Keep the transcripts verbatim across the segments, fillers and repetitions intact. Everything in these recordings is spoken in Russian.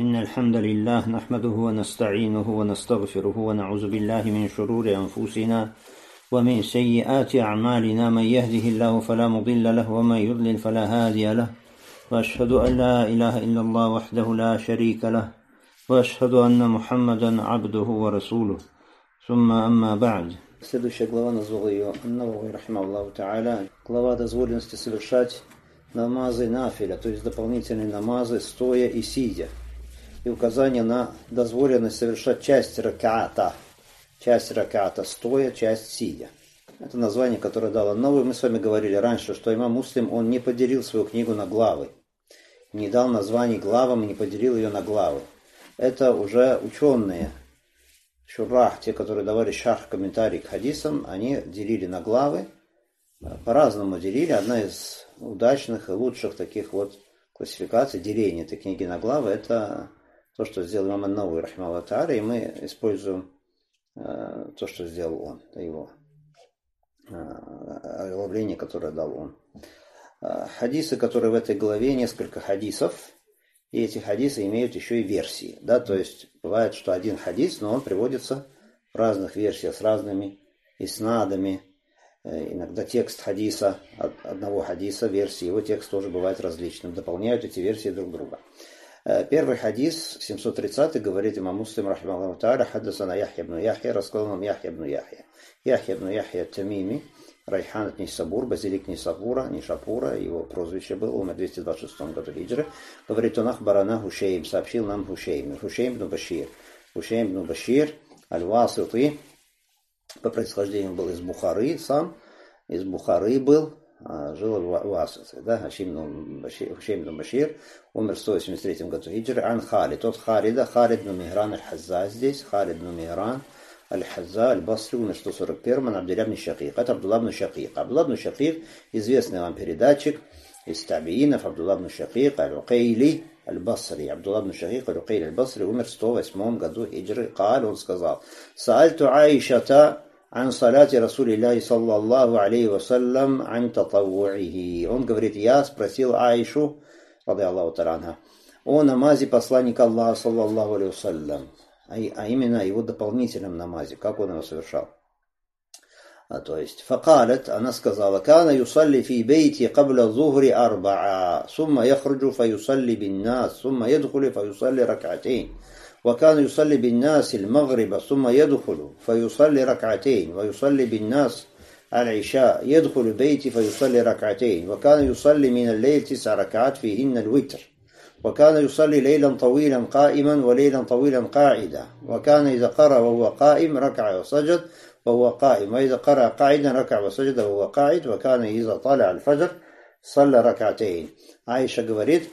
إن الحمد لله نحمده ونستعينه ونستغفره ونعوذ بالله من شرور أنفسنا ومن سيئات أعمالنا. من يهده الله فلا مضل له ومن يضلل فلا هادي له. وأشهد أن لا إله إلا الله وحده لا شريك له وأشهد أن محمدا عبده ورسوله. ثم أما بعد. Следующая глава, назвал ее Ан-Навави рахимахуллаху тааля, глава дозволенности совершать намазы нафиля, то есть дополнительные намазы стоя и сидя, и указание на дозволенность совершать часть ракаата, часть ракаата стоя, часть сидя. Это название, которое дал Ан-Навави. Мы с вами говорили раньше, что имам Муслим, он не поделил свою книгу на главы, не дал названий главам и не поделил ее на главы. Это уже ученые шурах, те, которые давали шарх, комментарий к хадисам, они делили на главы, по-разному делили. Одна из удачных и лучших таких вот классификаций деления этой книги на главы, это то, что сделал имам Ан-Навави рахимахуллаху тааля, и мы используем э, то, что сделал он, его э, оглавление, которое дал он. Э, хадисы, которые в этой главе, несколько хадисов, и эти хадисы имеют еще и версии. Да? То есть бывает, что один хадис, но он приводится в разных версиях, с разными иснадами. Иногда текст хадиса, одного хадиса, версии, его текст тоже бывает различным. Дополняют эти версии друг друга. Первый хадис, семьсот тридцатый, говорит имам Муслим, рахимахуллаху тааля, хаддасана Яхья ибн Яхья, рассказал нам Яхья ибн Яхья. Яхья ибн Яхья Тамими, Райхан от Нисабур, базилик Нисабура, Нишапура, его прозвище было, умер в двести двадцать шестом году хиджры. Говорит он, ахбарана Хушейм, сообщил нам Хушейм, Хушейм ибн Башир. Хушейм ибн Башир, аль-Васити, по происхождению был из Бухары сам, из Бухары был, жил в Васите, да, Хушейм ибн Башир, умер в сто восемьдесят третьем году хиджры. Ан Халид, тот Халида, Халид ибн Мигран аль-Хазза здесь, Халид ибн Мигран Аль-Хазза, Аль-Басри, умер в сто сорок первом, Абдулlah ибн Шакик. Это Абдулlah ибн Шакик. Абдулlah ибн Шакик, известный вам передатчик из табиинов, Абдулlah ибн Шакик, Аль-Укейли, Аль-Басри. Абдулlah ибн Шакик, Аль-Укейли, Аль-Басри, умер в сто восьмом году хиджры. Каль, он сказал, Саальту Аишата ан салати Расулиллахи саллаллаху алейхи вассалям ан татаввуихи. Он говорит, я спросил Аишу, рады Аллаху таранха, о намазе посланника Аллаха саллаллаху алейхи вассалям, а именно его дополнительном намазе, как он его совершал. А, то есть, факалет, она сказала, кана юсалли фи бейти кабля зухри арбаа, сумма яхруджу фаюсалли биннас, сумма ядхули фаюсалли ракатейн. وكان يصلي بالناس المغرب ثم يدخل فيصلي ركعتين ويصلي بالناس العشاء يدخل بيتي فيصلي ركعتين وكان يصلي من الليل تسع ركعات فيهن الوتر وكان يصلي ليلا طويلا قائما وليلا طويلا قاعدا وكان إذا قرأ وهو قائم ركع وسجد وهو قائم وإذا قرأ قاعدا ركع وسجد وهو قاعد وكان إذا طلع الفجر صلى ركعتين. Аиша говорит,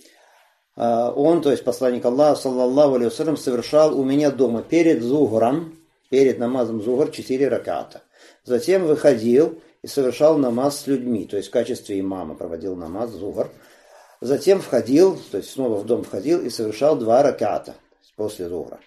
он, то есть посланник Аллаха, саллаллаху алейхи вассалям, совершал у меня дома перед зухром, перед намазом зухр, четыре раката. Затем выходил и совершал намаз с людьми, то есть в качестве имама проводил намаз зухр. Затем входил, то есть снова в дом входил и совершал два раката после зухра.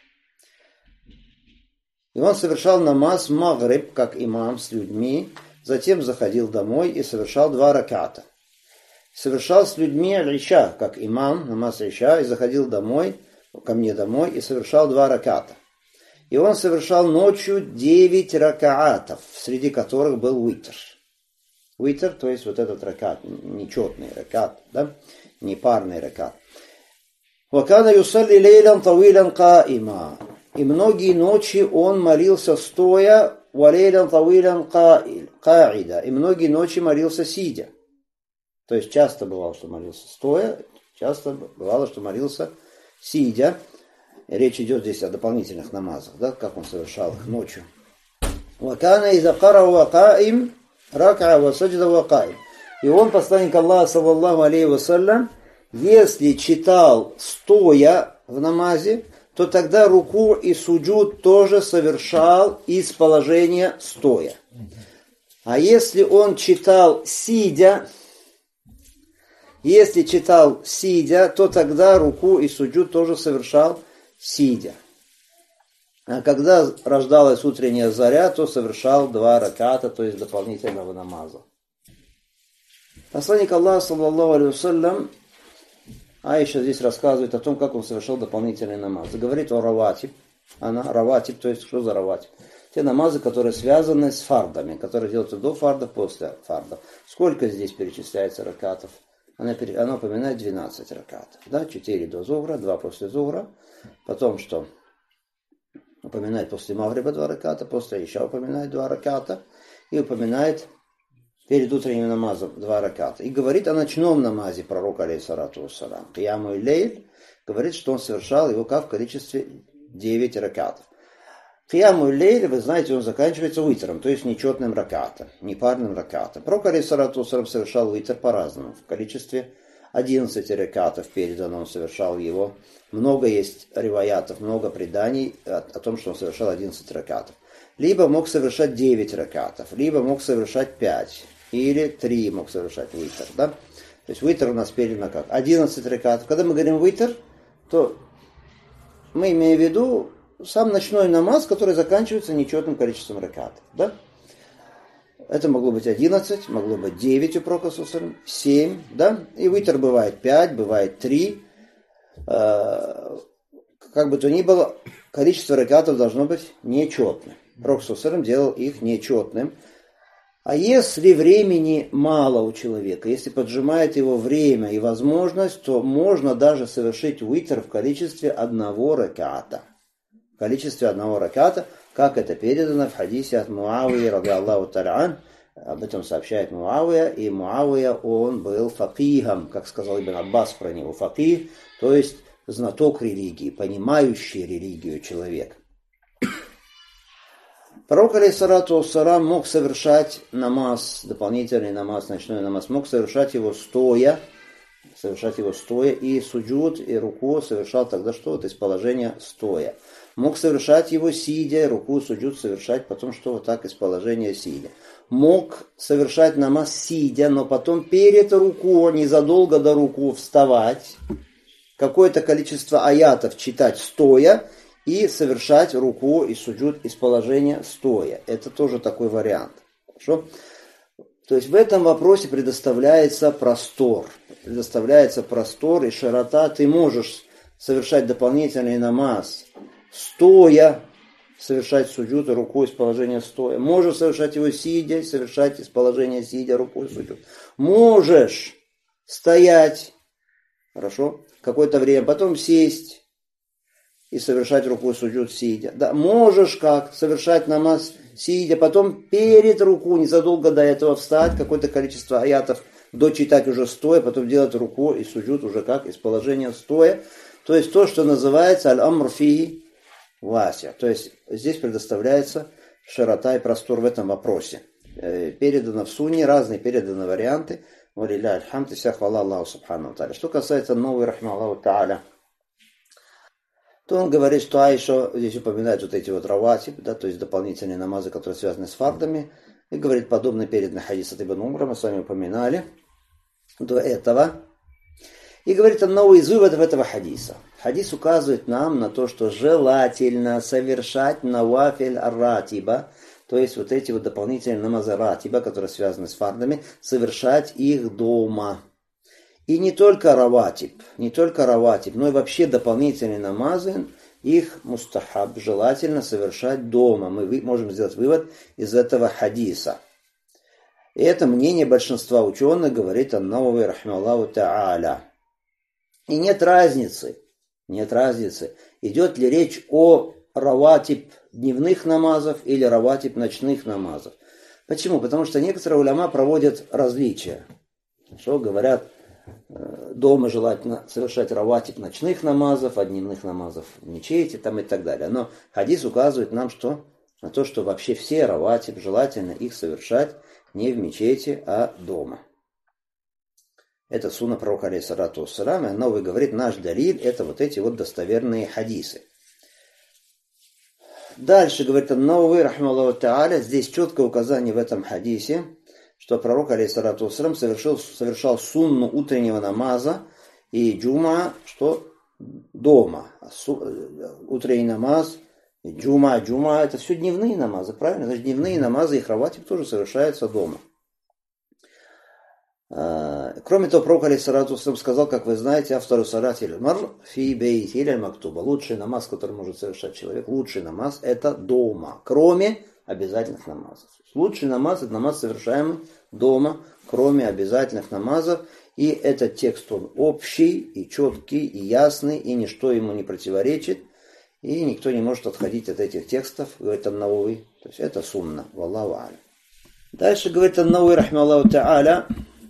И он совершал намаз магриб, как имам с людьми, затем заходил домой и совершал два раката. Совершал с людьми аль-Иша, как имам, намаз Иша, и заходил домой, ко мне домой, и совершал два раката. И он совершал ночью девять ракаатов, среди которых был уитр. Уитр, то есть вот этот ракат, нечетный ракат, да, непарный ракат. Вакана юсалли лейлан тавилан каима. И многие ночи он молился стоя, валейлан тавилан каида. И многие ночи молился сидя. То есть часто бывало, что молился стоя, часто бывало, что молился сидя. Речь идет здесь о дополнительных намазах, да, как он совершал их ночью. Вакана иза карава каим рака ва саджда ва каим. И он, посланник Аллаха, саллаллаху алейхи вассалям, если читал стоя в намазе, то тогда руку и суджуд тоже совершал из положения стоя. А если он читал сидя, Если читал сидя, то тогда руку и суджуд тоже совершал сидя. А когда рождалась утренняя заря, то совершал два раката, то есть дополнительного намаза. Посланник Аллаха, саллаллаху алейхи вассалям, Аиша здесь рассказывает о том, как он совершал дополнительный намаз. Говорит о раватиб. Она раватиб, то есть что за раватиб? Те намазы, которые связаны с фардами, которые делаются до фарда, после фарда. Сколько здесь перечисляется ракатов? Она, она упоминает двенадцать ракатов. Да? четыре до зухра, два после зухра. Потом что? Упоминает после магриба два раката, после иша упоминает два раката. И упоминает перед утренним намазом два раката. И говорит о ночном намазе пророка, алейхиссалату вассалам. Кияму лейль говорит, что он совершал его как в количестве девять ракатов. Кияму лейль, вы знаете, он заканчивается уитром, то есть нечетным ракатом, непарным ракатом. Пророк, алейхиссалату вассалам, совершал уитр по-разному. В количестве одиннадцать ракатов передано он совершал его. Много есть риваятов, много преданий о, о том, что он совершал одиннадцать ракатов. Либо мог совершать девять ракатов, либо мог совершать пять, или три мог совершать уитр. Да? То есть уитр у нас передано как? одиннадцать ракатов. Когда мы говорим уитр, то мы имеем в виду сам ночной намаз, который заканчивается нечетным количеством ракатов. Да? Это могло быть одиннадцать, могло быть девять у пророка, семь, да? И уитр бывает пять, бывает три. Как бы то ни было, количество ракатов должно быть нечетным. Пророк делал их нечетным. А если времени мало у человека, если поджимает его время и возможность, то можно даже совершить уитр в количестве одного раката. В количестве одного раката, как это передано в хадисе от Муавии, ради Аллаху та'аля, об этом сообщает Муавия, и Муавия, он был факихом, как сказал Ибн Аббас про него, факих, то есть знаток религии, понимающий религию человек. Пророк, алейхиссалату вассалам, мог совершать намаз, дополнительный намаз, ночной намаз, мог совершать его стоя, совершать его стоя, и суджуд, и руку совершал тогда что? Вот из положения стоя. Мог совершать его сидя, руку, суджуд совершать потом что? Вот так из положения сидя. Мог совершать намаз сидя, но потом перед руку, незадолго до руку вставать, какое-то количество аятов читать стоя, и совершать руку и суджуд из положения стоя. Это тоже такой вариант. Хорошо? То есть в этом вопросе предоставляется простор. Предоставляется простор и широта. Ты можешь совершать дополнительный намаз стоя, совершать суджуд и руку из положения стоя. Можешь совершать его сидя, совершать из положения сидя руку и суджуд. Можешь стоять, хорошо, какое-то время, потом сесть и совершать руку суджуд сидя. Да, можешь как совершать намаз сидя, потом перед руку, незадолго до этого встать, какое-то количество аятов дочитать уже стоя, потом делать руку и суджуд уже как из положения стоя. То есть то, что называется аль-амр фи вася. То есть здесь предоставляется широта и простор в этом вопросе. Передано в сунне, разные переданы варианты. Валилля альхамд, и вся хвала Аллаху субхану тааля. Что касается новой рахма Аллаху тааля, то он говорит, что Аиша здесь упоминает вот эти вот раватиб, да, то есть дополнительные намазы, которые связаны с фардами, и говорит, подобно переданный хадис от Ибн Умара, мы с вами упоминали до этого. И говорит он новый из выводов этого хадиса. Хадис указывает нам на то, что желательно совершать навафиль ар-ратиба, то есть вот эти вот дополнительные намазы ратиба, которые связаны с фардами, совершать их дома. И не только раватиб, не только раватиб, но и вообще дополнительные намазы, их мустахаб, желательно совершать дома. Мы можем сделать вывод из этого хадиса. И это мнение большинства ученых, говорит ан-Навави рахималлаху та'аля. И нет разницы, нет разницы, идет ли речь о раватиб дневных намазов или раватиб ночных намазов. Почему? Потому что некоторые уляма проводят различия. Что говорят, дома желательно совершать раватиб ночных намазов, а дневных намазов в мечети там и так далее. Но хадис указывает нам что? На то, что вообще все раватиб желательно их совершать не в мечети, а дома. Это сунна пророка алейхиссалату вассалам, и новый говорит, наш далиль это вот эти вот достоверные хадисы. Дальше говорит ан-Навави рахимахуллаху та'аля, здесь четкое указание в этом хадисе, что пророк, алейхиссалату вассалам, совершил, совершал сунну утреннего намаза и джума, что дома. Утренний намаз, джума, джума, это все дневные намазы, правильно? Значит, дневные намазы и раватиб тоже совершаются дома. Кроме того, пророк алейхиссалату вассалям сказал, как вы знаете, автору салати аль-мар фи бейти или аль-мактуба. Лучший намаз, который может совершать человек, лучший намаз это дома, кроме обязательных намазов. Лучший намаз это намаз, совершаемый дома, кроме обязательных намазов. И этот текст он общий, и четкий, и ясный, и ничто ему не противоречит. И никто не может отходить от этих текстов, говорит Ан-Навави. То есть это сунна, валлаху а'лям. Дальше говорит Ан-Навави, рахмаллаху та'аля,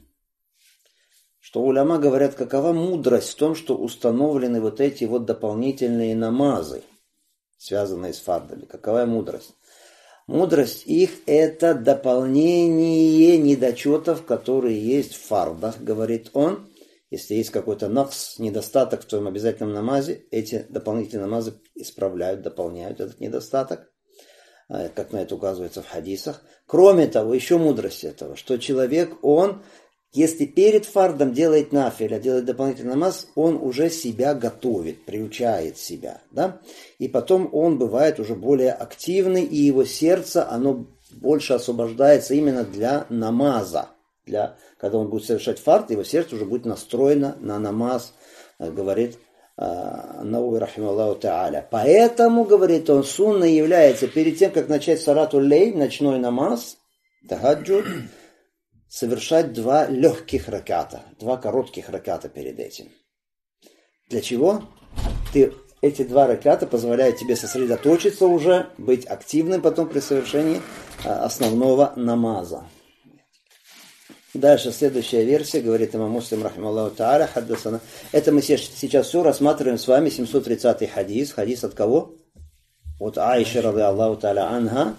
что уляма говорят, какова мудрость в том, что установлены вот эти вот дополнительные намазы, связанные с фардами. Какова мудрость? Мудрость их это дополнение недочетов, которые есть в фардах, говорит он. Если есть какой-то накс, недостаток в твоем обязательном намазе, эти дополнительные намазы исправляют, дополняют этот недостаток, как на это указывается в хадисах. Кроме того, еще мудрость этого, что человек, он, если перед фардом делает нафиль, а делает дополнительный намаз, он уже себя готовит, приучает себя. Да? И потом он бывает уже более активный, и его сердце, оно больше освобождается именно для намаза. Для, когда он будет совершать фард, его сердце уже будет настроено на намаз, говорит Ан-Навави рахималлаху та'аля. Поэтому, говорит он, сунна является перед тем, как начать салату лей, ночной намаз, тахаджуд, совершать два легких раката, два коротких раката перед этим. Для чего? Ты, эти два раката позволяют тебе сосредоточиться уже, быть активным потом при совершении основного намаза. Дальше следующая версия, говорит имам Муслим, рахималлаху та'аля, хаддасана. Это мы сейчас все рассматриваем с вами, семьсот тридцатый хадис. Хадис от кого? От Аиши, ради Аллаху та'аля анха.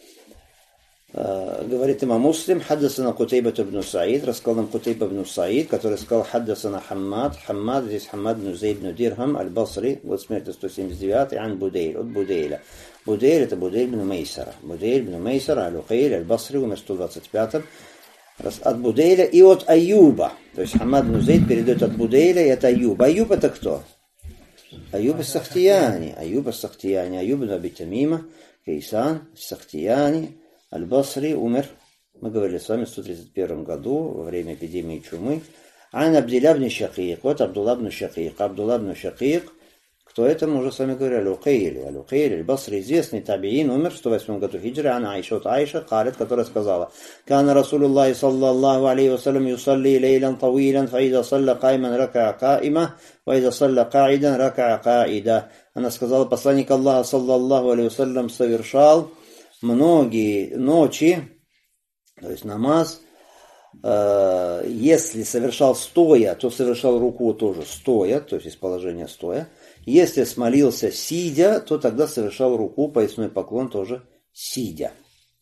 Говорит имам Муслим, хаддасана Кутейба ибн Саид, рассказал нам Кутейба ибн Саид, который сказал, хаддасана Хаммад. Хаммад, здесь Хаммад ибн Зейд ибн Дирхам, аль-Басри, вот смерть сто семьдесят девятый, ан Будейль, от Будейля. Будейль это Будейль ибн Мейсара. Будейль ибн Мейсара, аль-Ухейль, аль-Басри, умер в сто двадцать пятом. От Будейля и от Аюба. То есть Хаммад ибн Зейд передает от Будейля и от Аюба. Аюб это кто? Аюб ас-Сахтияни. Аюб ас-Сахтияни. Аюб ибн Аби Тамима, Кейсан, Сахтияни, аль-Басри, умер, мы говорили с вами, в сто тридцать первом году, во время эпидемии чумы. Ан Абдилла ибн Шакик. Вот Абдулла ибн Шакик. Абдулла ибн Шакик. Кто это, мы уже с вами говорили, Аль-Ухейли. Аль-Ухейли, Аль-Басри, известный табиин, умер в сто восьмом году хиджры, ан Аиша, от Аиша, Халид, которая сказала, «Кана Расулуллахи саллаллаху алейхи вассалям юсалли лейлян тавилян, фаида салла кайман рака каима, фаида салла каидан рака каида». Она сказала, посланник Аллаха саллаллаху алейхи вассалям совершал многие ночи, то есть намаз, э, если совершал стоя, то совершал руку тоже стоя, то есть из положения стоя. Если смолился сидя, то тогда совершал руку, поясной поклон тоже сидя.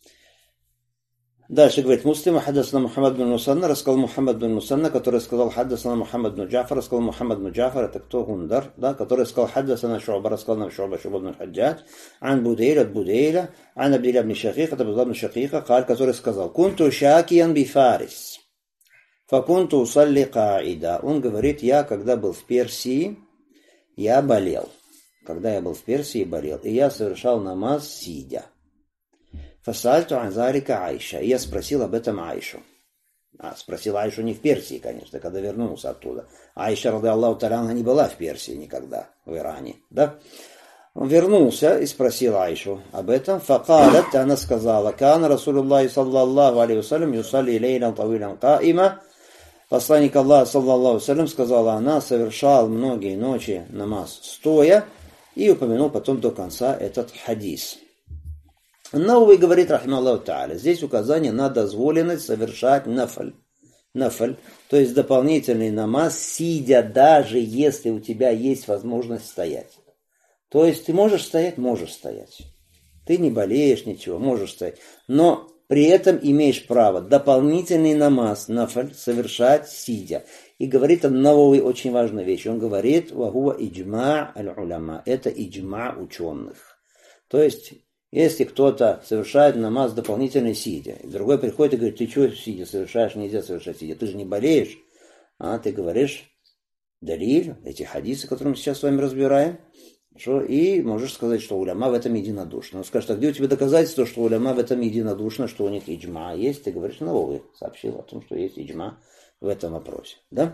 Дальше говорит Муслим, хаддасана Мухаммад бин Мусанна, рассказал Мухаммад бин Мусанна, который сказал хаддасана Мухаммад бин Джафар, рассказал Мухаммад бин Джафар, это кто? Гундар, да, который сказал хаддасана Шу'ба, рассказал нам Шу'ба, Шу'ба бин Хаджадж, ан Будейля, от Будейля, ан Абдилла ибн Шакик, это Абдулла ибн Шакика, который сказал, кунту шакиян би Фарис, факунту усалли каида. Он говорит, я, когда был в Персии, я болел. Когда я был в Персии, болел. И я совершал намаз сидя. Фасальту анзарика Айша. И я спросил об этом Айшу. А, спросил Айшу не в Персии, конечно, когда вернулся оттуда. Айша, ради Аллаху та'аля, не была в Персии никогда, в Иране. Да? Он вернулся и спросил Айшу об этом. Факалат, она сказала, кана Расулуллахи саллаллаху алейхи вассалям юсалли лейлян тавилян каима. Посланник Аллаха, саллаллаху алейхи сказала, она совершал многие ночи намаз стоя, и упомянул потом до конца этот хадис. Ан-Навави говорит, рахималлаху та'аля, здесь указание на дозволенность совершать нафаль. Нафаль, то есть дополнительный намаз, сидя, даже если у тебя есть возможность стоять. То есть ты можешь стоять, можешь стоять. Ты не болеешь, ничего, можешь стоять. Но при этом имеешь право дополнительный намаз, нафаль, совершать сидя. И говорит Ан-Навави очень важную вещь. Он говорит, вахуа иджма аль-уляма. Это иджма ученых. То есть, если кто-то совершает намаз дополнительный сидя, и другой приходит и говорит, ты что сидя совершаешь, нельзя совершать сидя, ты же не болеешь. А ты говоришь, далиль, эти хадисы, которые мы сейчас с вами разбираем, что, и можешь сказать, что уляма в этом единодушно. Он скажет, а где у тебя доказательство, что уляма в этом единодушно, что у них иджма есть? Ты говоришь, Навави сообщил о том, что есть иджма в этом вопросе. Да?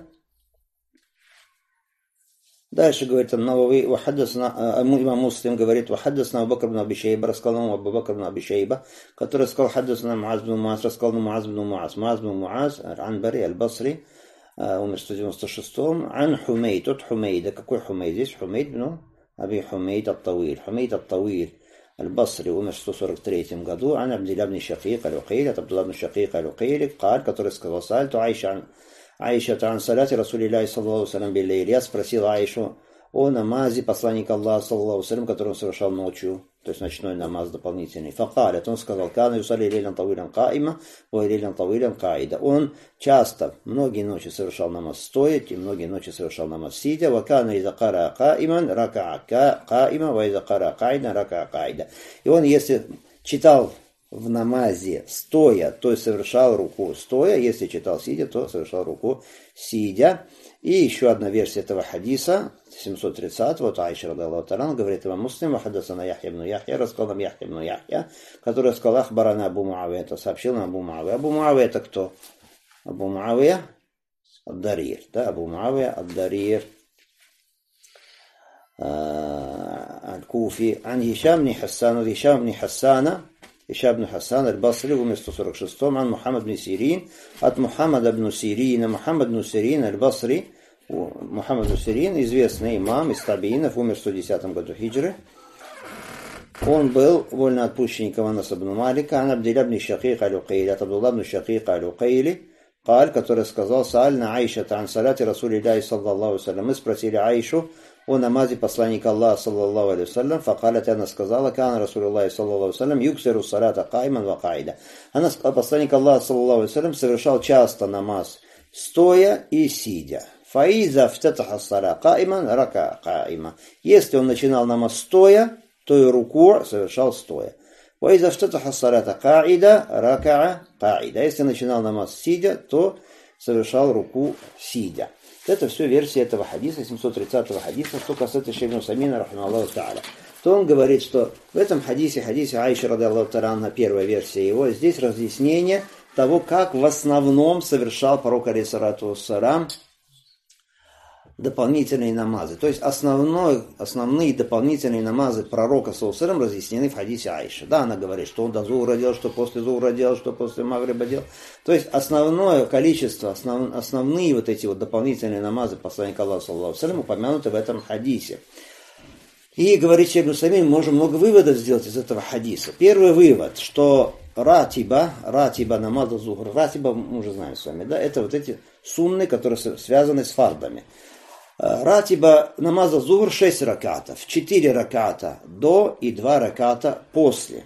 Дальше говорит Ан-Навави, имам Муслим говорит, вахаддасна Абу Бакр бн Аби Шейба, рассказал нам Абу Бакр бн Аби Шейба, который сказал, хаддасна Муаз бн Муаз, рассказал нам Муаз бн Муаз, Муаз бн Муаз, Анбари, Аль-Басри, умер в сто девяносто шестом, Ан Хумейд, от Хумейда, какой Хумейд? Здесь Хумейд бн Аби Хумейд ат-Тавиль, Хумейд ат-Тавиль, Аль-Басри, умер в сто сорок третьем году, Ан Абдилля бн Шакик аль-Укейли, от Абдулла бн Шакик аль-Укейли, Каль, который сказал, Сальту Айша Аиша тан саляти Расулилляхи саллаллаху алейхи ва саллям билейли. Я спросил Аишу о намазе посланника Аллаха саллаллаху алейхи ва саллям, который он совершал ночью, то есть ночной намаз дополнительный. Факалят, он сказал, кана юсалли лейлян тавилян каима, ва лейлян тавилян каида. Он часто, многие ночи совершал намаз стоя, и многие ночи совершал намаз сидя. Ва кана иза кара каиман рака каима, ва иза кара каида рака каида. И он, если читал в намазе стоя, то совершал руку стоя, если читал сидя, то совершал руку сидя. И еще одна версия этого хадиса, семьсот тридцать, вот Аиша радиаллаху та'ала, говорит имам Муслим, хаддасана Яхья ибн Яхья, рассказал нам Яхья ибн Яхья, который сказал, ахбарана Абу Муавия, это сообщил нам Абу Муавия. Абу Муавия это кто? Абу Муавия ад-Дарир, да, Абу Муавия ад-Дарир аль-Куфи, ан Хишам бн Хасан, Хишам бн Хасана, Хишам бн Хасан аль-Басри, умер в сто сорок шестом, ан Мухаммад бн Сирин, от Мухаммада бн Сирина, Мухаммад бн Сирин аль-Басри, Мухаммад бн Сирин, известный имам из табиинов, умер в сто десятом году хиджры. Он был вольноотпущенником Анаса бн Малика, ан Абдилля бн Шакик аль-Укейли, от Абдулла бн Шакик аль-Укейли, Каль, который сказал, Саальна Аиша тан саляти Расулилляхи саллаллаху алейхи ва саллям. Мы спросили Аишу о намазе посланника Аллаха саллаллаху алейхи ва саллям. Факалят, она сказала, кан Расулиллахи саллаллаху алейхи ва саллям юксиру салята кайман ва каида. Она сказала, посланник Аллаха саллаллаху алейхи ва саллям совершал часто намаз стоя и сидя. Фаиза фтатаха сала кайман рака кайма. Если он начинал намаз стоя, то и руку совершал стоя. وإذا افتتح الصلاة قاعدة ركع قاعدة. Если начинал намаз сидя, то совершал руку сидя. Это все версия этого хадиса, семьсот тридцатого хадиса, что касается Шейх Усаймина, рахмаллаху та'аля. То он говорит, что в этом хадисе, хадисе Аиши радиаллаху та'аля, первая версия его, здесь разъяснение того, как в основном совершал пророк алейхиссалату вассалям дополнительные намазы. То есть основной, основные дополнительные намазы пророка саллаллаху алейхи ва саллям разъяснены в хадисе Аиши. Да, она говорит, что он до зура делал, что после зура делал, что после магриба делал. То есть основное количество, основ, основные вот эти вот дополнительные намазы посланника Аллаха саллаллаху алейхи ва саллям упомянуты в этом хадисе. И, говорит Шейх Усаймин, мы можем много выводов сделать из этого хадиса. Первый вывод, что ратиба, ратиба намаза зухр, ратиба, мы уже знаем с вами, да, это вот эти сунны, которые связаны с фардами. Ратиба намаза зухр шесть ракатов, четыре раката до и два раката после.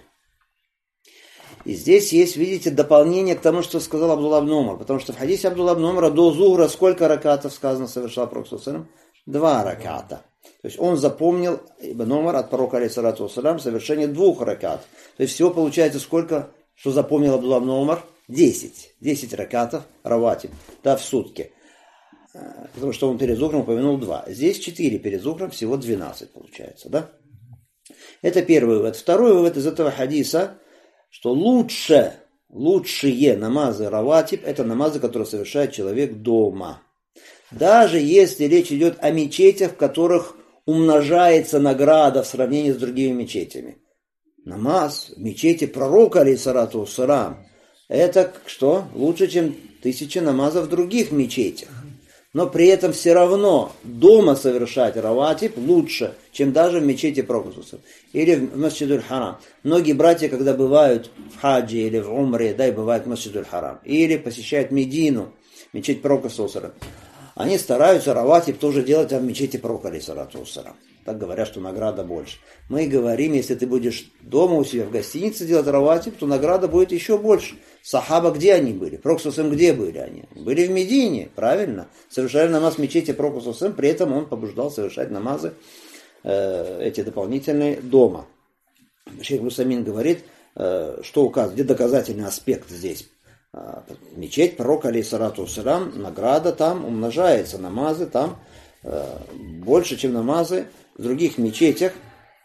И здесь есть, видите, дополнение к тому, что сказал Абдулла ибн Умар, потому что в хадисе Абдулла ибн Умара до зухра сколько ракатов сказано совершал пророк саллаллаху алейхи ва саллям? Два раката. То есть он запомнил, Ибн Умар, от пророка алейхиссалату вассалям, совершение двух ракат. То есть всего получается сколько, что запомнил Абдулла ибн Умар? Десять. Десять ракатов раватиб, да, в сутки. Потому что он перед зухром упомянул два. Здесь четыре, перед зухром всего двенадцать получается, да? Это первый вывод. Второй вывод из этого хадиса, что лучше, лучшие намазы раватиб, это намазы, которые совершает человек дома. Даже если речь идет о мечетях, в которых умножается награда в сравнении с другими мечетями. Намаз в мечети пророка, алейхиссалату вассалям, это что? Лучше, чем тысячи намазов в других мечетях. Но при этом все равно дома совершать раватиб лучше, чем даже в мечети пророка или в Масджидуль Харам. Многие братья, когда бывают в хаджи или в умре, да, и бывают в Масджидуль Харам, или посещают Медину, мечеть пророка, они стараются раватиб тоже делать в мечети пророка, алейхиссалату вассалям. Так говорят, что награда больше. Мы говорим, если ты будешь дома у себя в гостинице делать раватиб, то награда будет еще больше. Сахаба где они были? Пророк саллаллаху алейхи ва саллям где были они? Были в Медине, правильно. Совершали намаз в мечети пророка саллаллаху алейхи ва саллям, при этом он побуждал совершать намазы э, эти дополнительные дома. Шейх Усаймин говорит, э, что указывает, где доказательный аспект здесь. Мечеть пророка, алейхиссалату вассалям, награда там умножается, намазы там э, больше, чем намазы в других мечетях,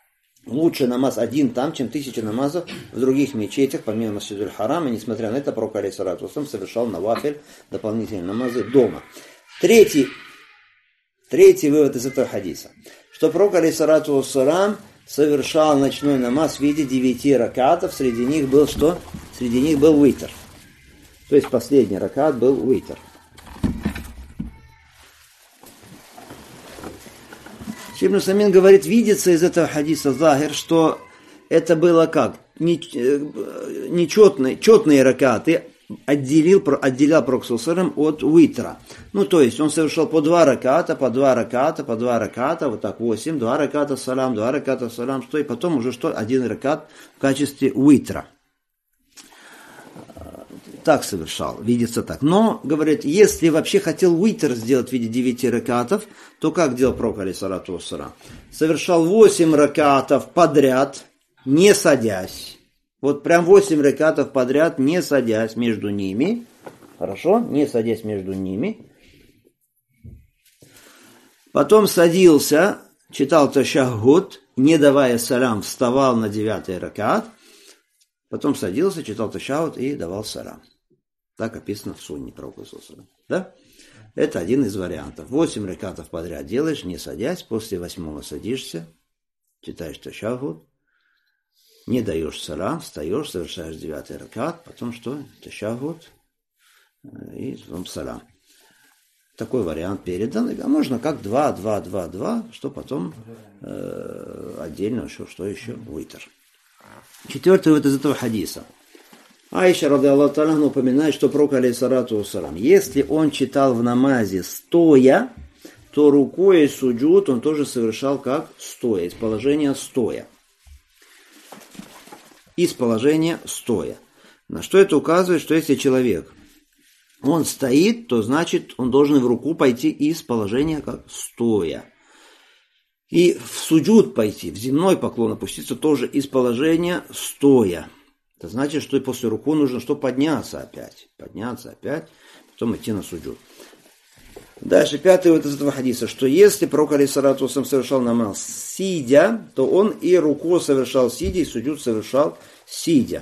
лучше намаз один там, чем тысяча намазов в других мечетях, помимо Масджидуль Харам, и несмотря на это, пророк алейхиссалату вассалям совершал навафиль, дополнительные намазы дома. Третий, третий вывод из этого хадиса, что пророк алейхиссалату вассалям совершал ночной намаз в виде девяти ракатов, среди них был что? Среди них был витр. То есть последний ракат был витр. Ибн Усаймин говорит, видится из этого хадиса захир, что это было как? Нечетные, четные ракаты отделил, отделял пророк саллаллаху от витра. Ну, то есть, он совершал по два раката, по два раката, по два раката, вот так восемь, два раката салам, два раката салам, что, и потом уже что? Один ракат в качестве витра. Так совершал, видится так. Но, говорит, если вообще хотел витр сделать в виде девяти ракатов, то как делал пророк алейхиссалату вассалям? Совершал восемь ракатов подряд, не садясь. Вот прям восемь ракатов подряд, не садясь между ними. Хорошо? Не садясь между ними. Потом садился, читал ташаххуд, не давая салям, вставал на девятый ракат. Потом садился, читал ташаххуд и давал салям. Так описано в сунне пророка саллаллаху. Да? Это один из вариантов. Восемь ракатов подряд делаешь, не садясь, после восьмого садишься, читаешь ташаххуд, не даешь салам, встаешь, совершаешь девятый ракат, потом что? Ташаххуд и потом салам. Такой вариант передан. А можно как два, два, два, два, что потом э, отдельно, что, что еще? Витр. Четвертый вот из этого хадиса. Аиша, ради Аллаху та'аля, упоминает, что пророк алейхиссалату вассалям, если он читал в намазе стоя, то рукой и суджуд он тоже совершал как стоя, из положения стоя. Из положения стоя. На что это указывает, что если человек, он стоит, то значит он должен в руку пойти из положения как стоя. И в суджуд пойти, в земной поклон опуститься тоже из положения стоя. Это значит, что и после руку нужно что? Подняться опять. Подняться опять, потом идти на суджуд. Дальше, пятый вот из этого хадиса, что если пророк алейхиссалату вассалям совершал намаз сидя, то он и руку совершал сидя, и суджуд совершал сидя.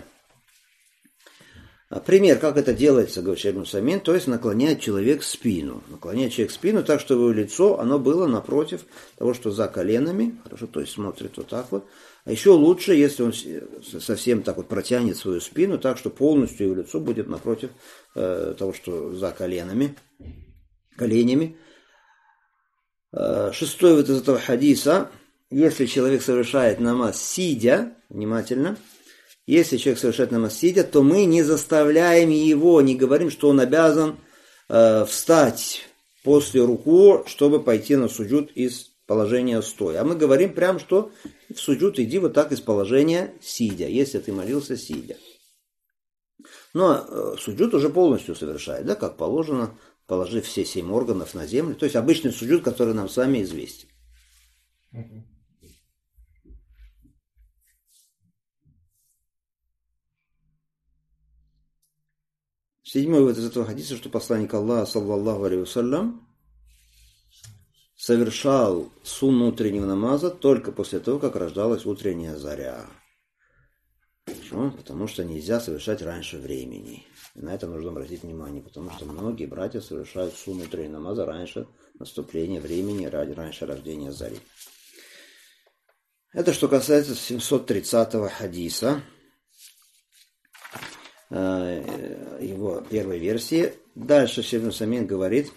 Пример, как это делается, говорит Шейх Ибн Усаймин, то есть наклоняет человек спину. Наклоняет человек спину так, чтобы его лицо, оно было напротив того, что за коленами. Хорошо, то есть смотрит вот так вот. А еще лучше, если он совсем так вот протянет свою спину, так, что полностью его лицо будет напротив э, того, что за коленами, коленями. Э, шестой вот из этого хадиса, если человек совершает намаз сидя, внимательно, если человек совершает намаз сидя, то мы не заставляем его, не говорим, что он обязан э, встать после руку, чтобы пойти на суджуд из положения стоя. А мы говорим прям, что в суджуд иди вот так из положения сидя, если ты молился сидя. Но э, суджуд уже полностью совершает, да, как положено, положив все семь органов на землю. То есть обычный суджуд, который нам с вами известен. Седьмой вот из этого хадиса, что посланник Аллаха, саллаллаху алейхи вассалям, совершал сунну утреннего намаза только после того, как рождалась утренняя заря. Почему? Потому что нельзя совершать раньше времени. И на это нужно обратить внимание, потому что многие братья совершают сунну утреннего намаза раньше наступления времени, раньше рождения зари. Это что касается семьсот тридцатого хадиса, его первой версии. Дальше Шейх Ибн Усаймин говорит,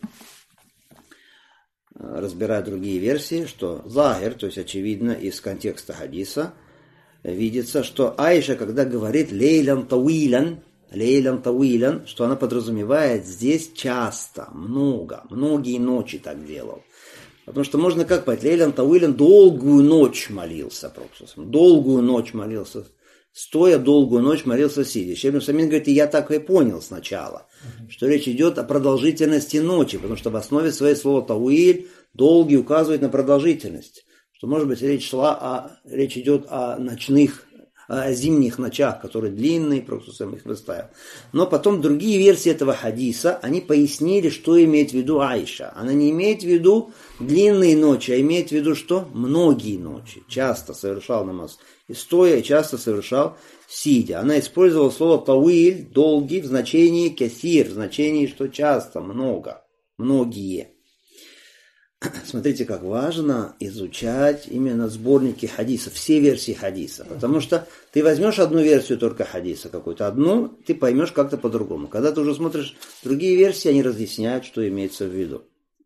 разбирая другие версии, что захир, то есть очевидно из контекста хадиса, видится, что Аиша, когда говорит лейлан тауилян, лейлан тауилян, что она подразумевает здесь часто, много, многие ночи так делал. Потому что можно как понять, лейлан тауилян долгую ночь молился, долгую ночь молился, стоя долгую ночь молился сидя. Шейх Ибн Усаймин говорит, и я так и понял сначала, uh-huh. что речь идет о продолжительности ночи, потому что в основе своей слова тауиль, долгий, указывает на продолжительность. Что, может быть, речь шла о, речь идет о ночных, о зимних ночах, которые длинные, просто сам их выставил. Но потом другие версии этого хадиса, они пояснили, что имеет в виду Аиша. Она не имеет в виду длинные ночи, а имеет в виду что? Многие ночи. Часто совершал намаз и стоя, и часто совершал сидя. Она использовала слово тауиль, долгий, в значении касир, в значении, что часто, много, многие. Смотрите, как важно изучать именно сборники хадисов, все версии хадиса. Потому что ты возьмешь одну версию только хадиса какую-то, одну, ты поймешь как-то по-другому. Когда ты уже смотришь другие версии, они разъясняют, что имеется в виду.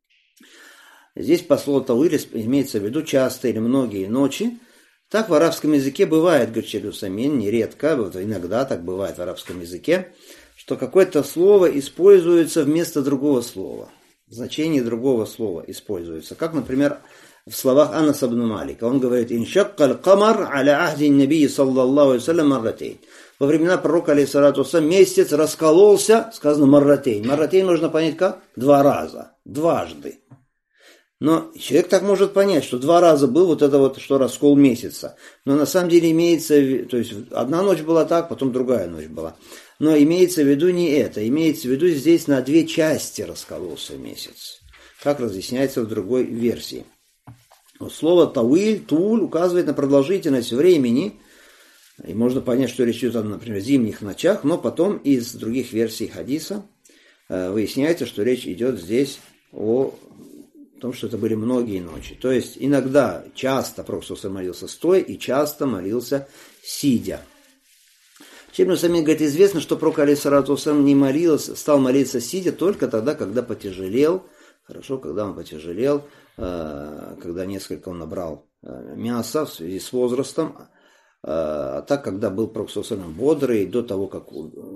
Здесь по слову тауиль имеется в виду часто или многие ночи. Так в арабском языке бывает, говорит Шейх Усаймин, нередко, вот иногда так бывает в арабском языке, что какое-то слово используется вместо другого слова. Значение другого слова используется. Как, например, в словах Анаса ибн Малика. Он говорит: «Иншаккаль камар аля ахди набии саллаллаху алейхи салям марратейн». Во времена пророка, алейхиссалату вассалям, месяц раскололся, сказано марратейн. Марратейн нужно понять как? Два раза. Дважды. Но человек так может понять, что два раза был вот это вот, что раскол месяца. Но на самом деле имеется, то есть одна ночь была так, потом другая ночь была. Но имеется в виду не это. Имеется в виду здесь на две части раскололся месяц. Как разъясняется в другой версии. Вот слово тауиль, туль указывает на продолжительность времени. И можно понять, что речь идет о, например, зимних ночах. Но потом из других версий хадиса выясняется, что речь идет здесь о том, что это были многие ночи. То есть иногда, часто Пророк молился стоя и часто молился сидя. Шейх Усаймин говорит, известно, что Пророк алейхиссалату вассалям не молился, стал молиться сидя только тогда, когда потяжелел. Хорошо, когда он потяжелел, когда несколько он набрал мяса в связи с возрастом. А так, когда был Пророк бодрый, до того, как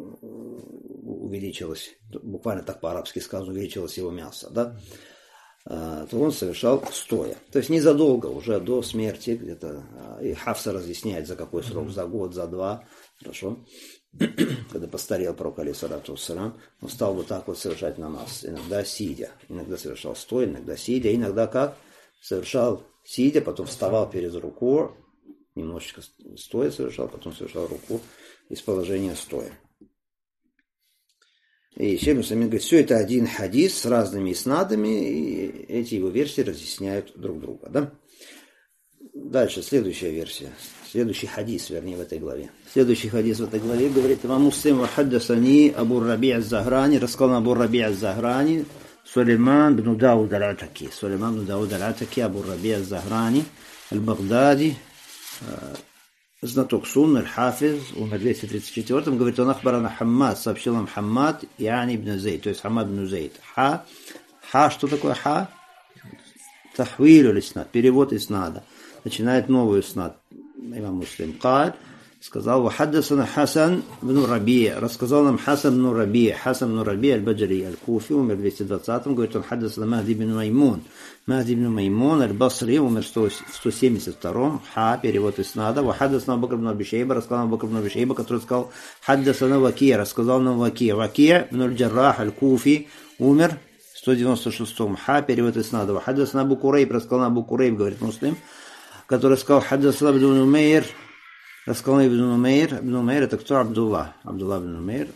увеличилось, буквально так по-арабски сказано, увеличилось его мясо, да, то он совершал стоя. То есть незадолго, уже до смерти, где-то, и Хафса разъясняет, за какой срок, за год, за два, хорошо, когда постарел Пророк алейхиссалату вассалям, он стал вот так вот совершать намаз, иногда сидя, иногда совершал стоя, иногда сидя, иногда как? Совершал сидя, потом вставал перед рукой, немножечко стоя совершал, потом совершал руку из положения стоя. И Шейх Усаймин говорит, все это один хадис с разными иснадами, и эти его версии разъясняют друг друга. Да? Дальше, следующая версия, следующий хадис, вернее, в этой главе. Следующий хадис в этой главе говорит, «Имам Муслим вахаддасани Абу Раби' аз-Захрани», рассказал Абу Раби' аз-Захрани, Сулейман бн Дауд аль-Атаки, Сулейман бн Дауд аль-Атаки, Абу Раби' аз-Захрани, аль-Багдади, знаток сунны, аль-Хафиз, умер в двести тридцать четвёртом, говорит, он ахбарана Хаммад, сообщил нам Хаммад, яни ибн Зейд, то есть Хаммад ибн Зейд. Ха, ха, что такое ха? Тахвилю лиснад, перевод иснада. Начинает новую иснад. Имам Муслим. Каль, сказал, вахаддасана Хасан бн Раби, рассказал нам Хасан бн Раби, Хасан бн Раби аль-Баджари, аль-Куфи, умер в двести двадцатом, говорит, он хаддасана Махди бн Маймун. Махди бн Маймун аль-Басри, умер в сто семьдесят втором, ха, перевод иснада, вахаддасана Абу Бакр бн Аби Шейба, рассказал нам Абу Бакр бн Аби Шейба, который сказал, хаддасана Вакия, рассказал нам Вакия, Вакия бн аль-Джаррах аль-Куфи, умер в сто девяносто шестом, ха, перевод иснада, вахаддасана Абу Курейб, рассказал нам Абу Курейб, говорит Муслим, который сказал, хаддасана ибн Умейр, рассказал ибн Умейр, ибн Умейр это кто? Абдулла, Абдулла ибн Умейр,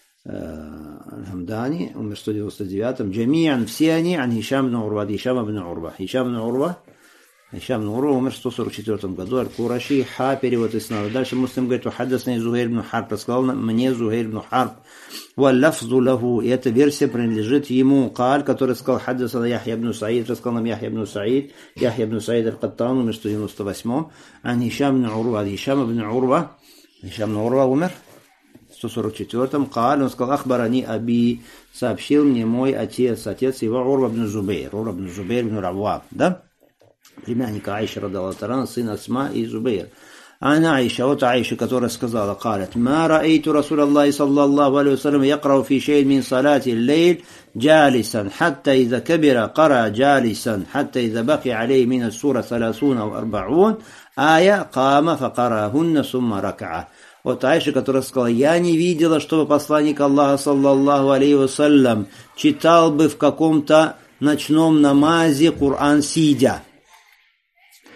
аль-Хамдани, умер в сто девяносто девятом, джамиан, все они, ан Хишам ибн Урва, Хишам ибн Урва, Хишам ибн Урва, Хишам ибн Урва умер в сто сорок четвёртом году, аль-Кураши, ха, перевод иснада. Дальше Муслим говорит, хаддасани Зухайр ибн Харб, рассказал мне Зухайр ибн Харб, валлафзу лаху, и эта версия принадлежит ему, Каль, который сказал, хаддасана Яхья ибн Саид, рассказал нам Яхья ибн Саид, Яхья ибн Саид аль-Каттан, умер в сто девяносто восьмом, ан Хишам ибн Урва, Хишам ибн Урва, Хишам ибн Урва умер в сто сорок четвёртом, Каль, он сказал, ахбарани аби, сообщил мне мой отец, отец его Урва ибн Зубейр, Урва ибн Зубейр ибн Равваб, да? Племянника Аиша радаллаху та'ала, сын Асма и Зубейр. Она Аиша, вот Аиша, которая сказала, قالت ما رأيت رسول الله صلى الله عليه وسلم يقرأ في شيء من صلاة الليل جالسا حتى إذا كبر قرأ جالسا حتى إذا بقي عليه من السورة ثلاثون أو أربعون آية قام فقرأهن ثم ركع. Вот Аиша, которая сказала, я не видела, чтобы посланник Аллаха, саллаллаху алейхи вассалям, читал бы в каком-то ночном намазе Кур'ан сидя.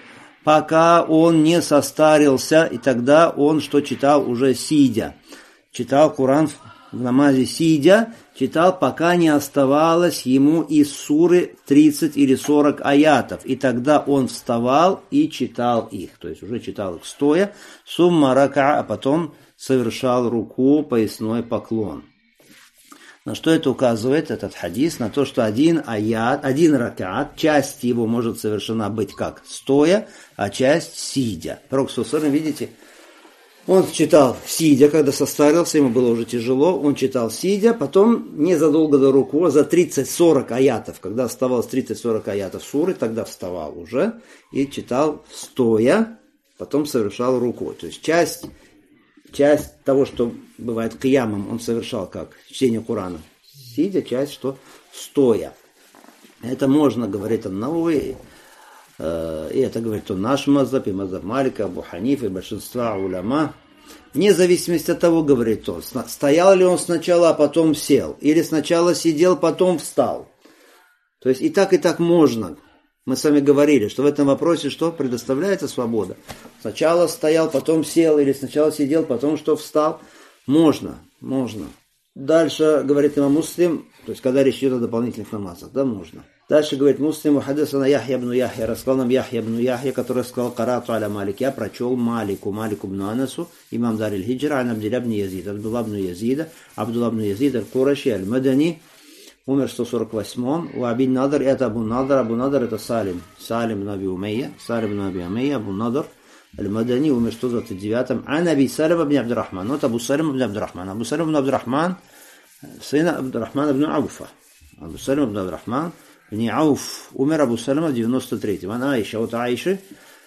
пока он не состарился, и тогда он что читал уже сидя. Читал Коран в намазе сидя, читал, пока не оставалось ему из суры тридцать или сорок аятов. И тогда он вставал и читал их. То есть уже читал их стоя. Сумма рака, а потом совершал руку, поясной поклон. На что это указывает, этот хадис? На то, что один аят, один ракат, часть его может совершена быть как стоя, а часть сидя. Пророк, видите, он читал сидя, когда состарился, ему было уже тяжело, он читал сидя, потом незадолго до руку, за тридцать-сорок аятов, когда оставалось тридцать-сорок аятов суры, тогда вставал уже и читал стоя, потом совершал руку. То есть часть, часть того, что бывает киямом, он совершал как чтение Корана сидя, часть, что стоя. Это можно, говорит Ан-Навави, и это говорит он наш мазхаб, и мазхаб Малика, Абу Ханифа, и большинства уляма. Вне зависимости от того, говорит он, стоял ли он сначала, а потом сел, или сначала сидел, потом встал. То есть и так, и так можно. Мы с вами говорили, что в этом вопросе что? Предоставляется свобода. Сначала стоял, потом сел, или сначала сидел, потом что встал. Можно, можно. Дальше, говорит имам Муслим, то есть когда речь идет о дополнительных намазах, да, можно. Дальше говорит Муслим, хадисана Яхья ибн Яхья, рассказал нам Яхья ибн Яхья, который сказал карату аля Малик, я прочел Малику, Малику ибн Анасу, имам Дар аль-Хиджра, ан Абдилля ибн Язид, Абдулла ибн Язида, Абдулла ибн Язид аль-Кураши, аль-Мадани, умер в сто сорок восьмом, у Абин Надр, это Абу Надр, Абу Надр это Салим, Салим ибн Аби Умейя, Салим ибн Аби Умейя, Абу Надр, аль-Мадани, умер в сто двадцать девятом, ан Аби Салим ибн Абдурахман, вот Абу Салим ибн Абдурахман, Абу Салим ибн Абдурахман, сын Абдурахман ибн Ауфа, Абу Салим ибн Абдурахман, ибн Ауф, умер Абу Салима в девяносто третьем. Ан Аиша, от Аиши,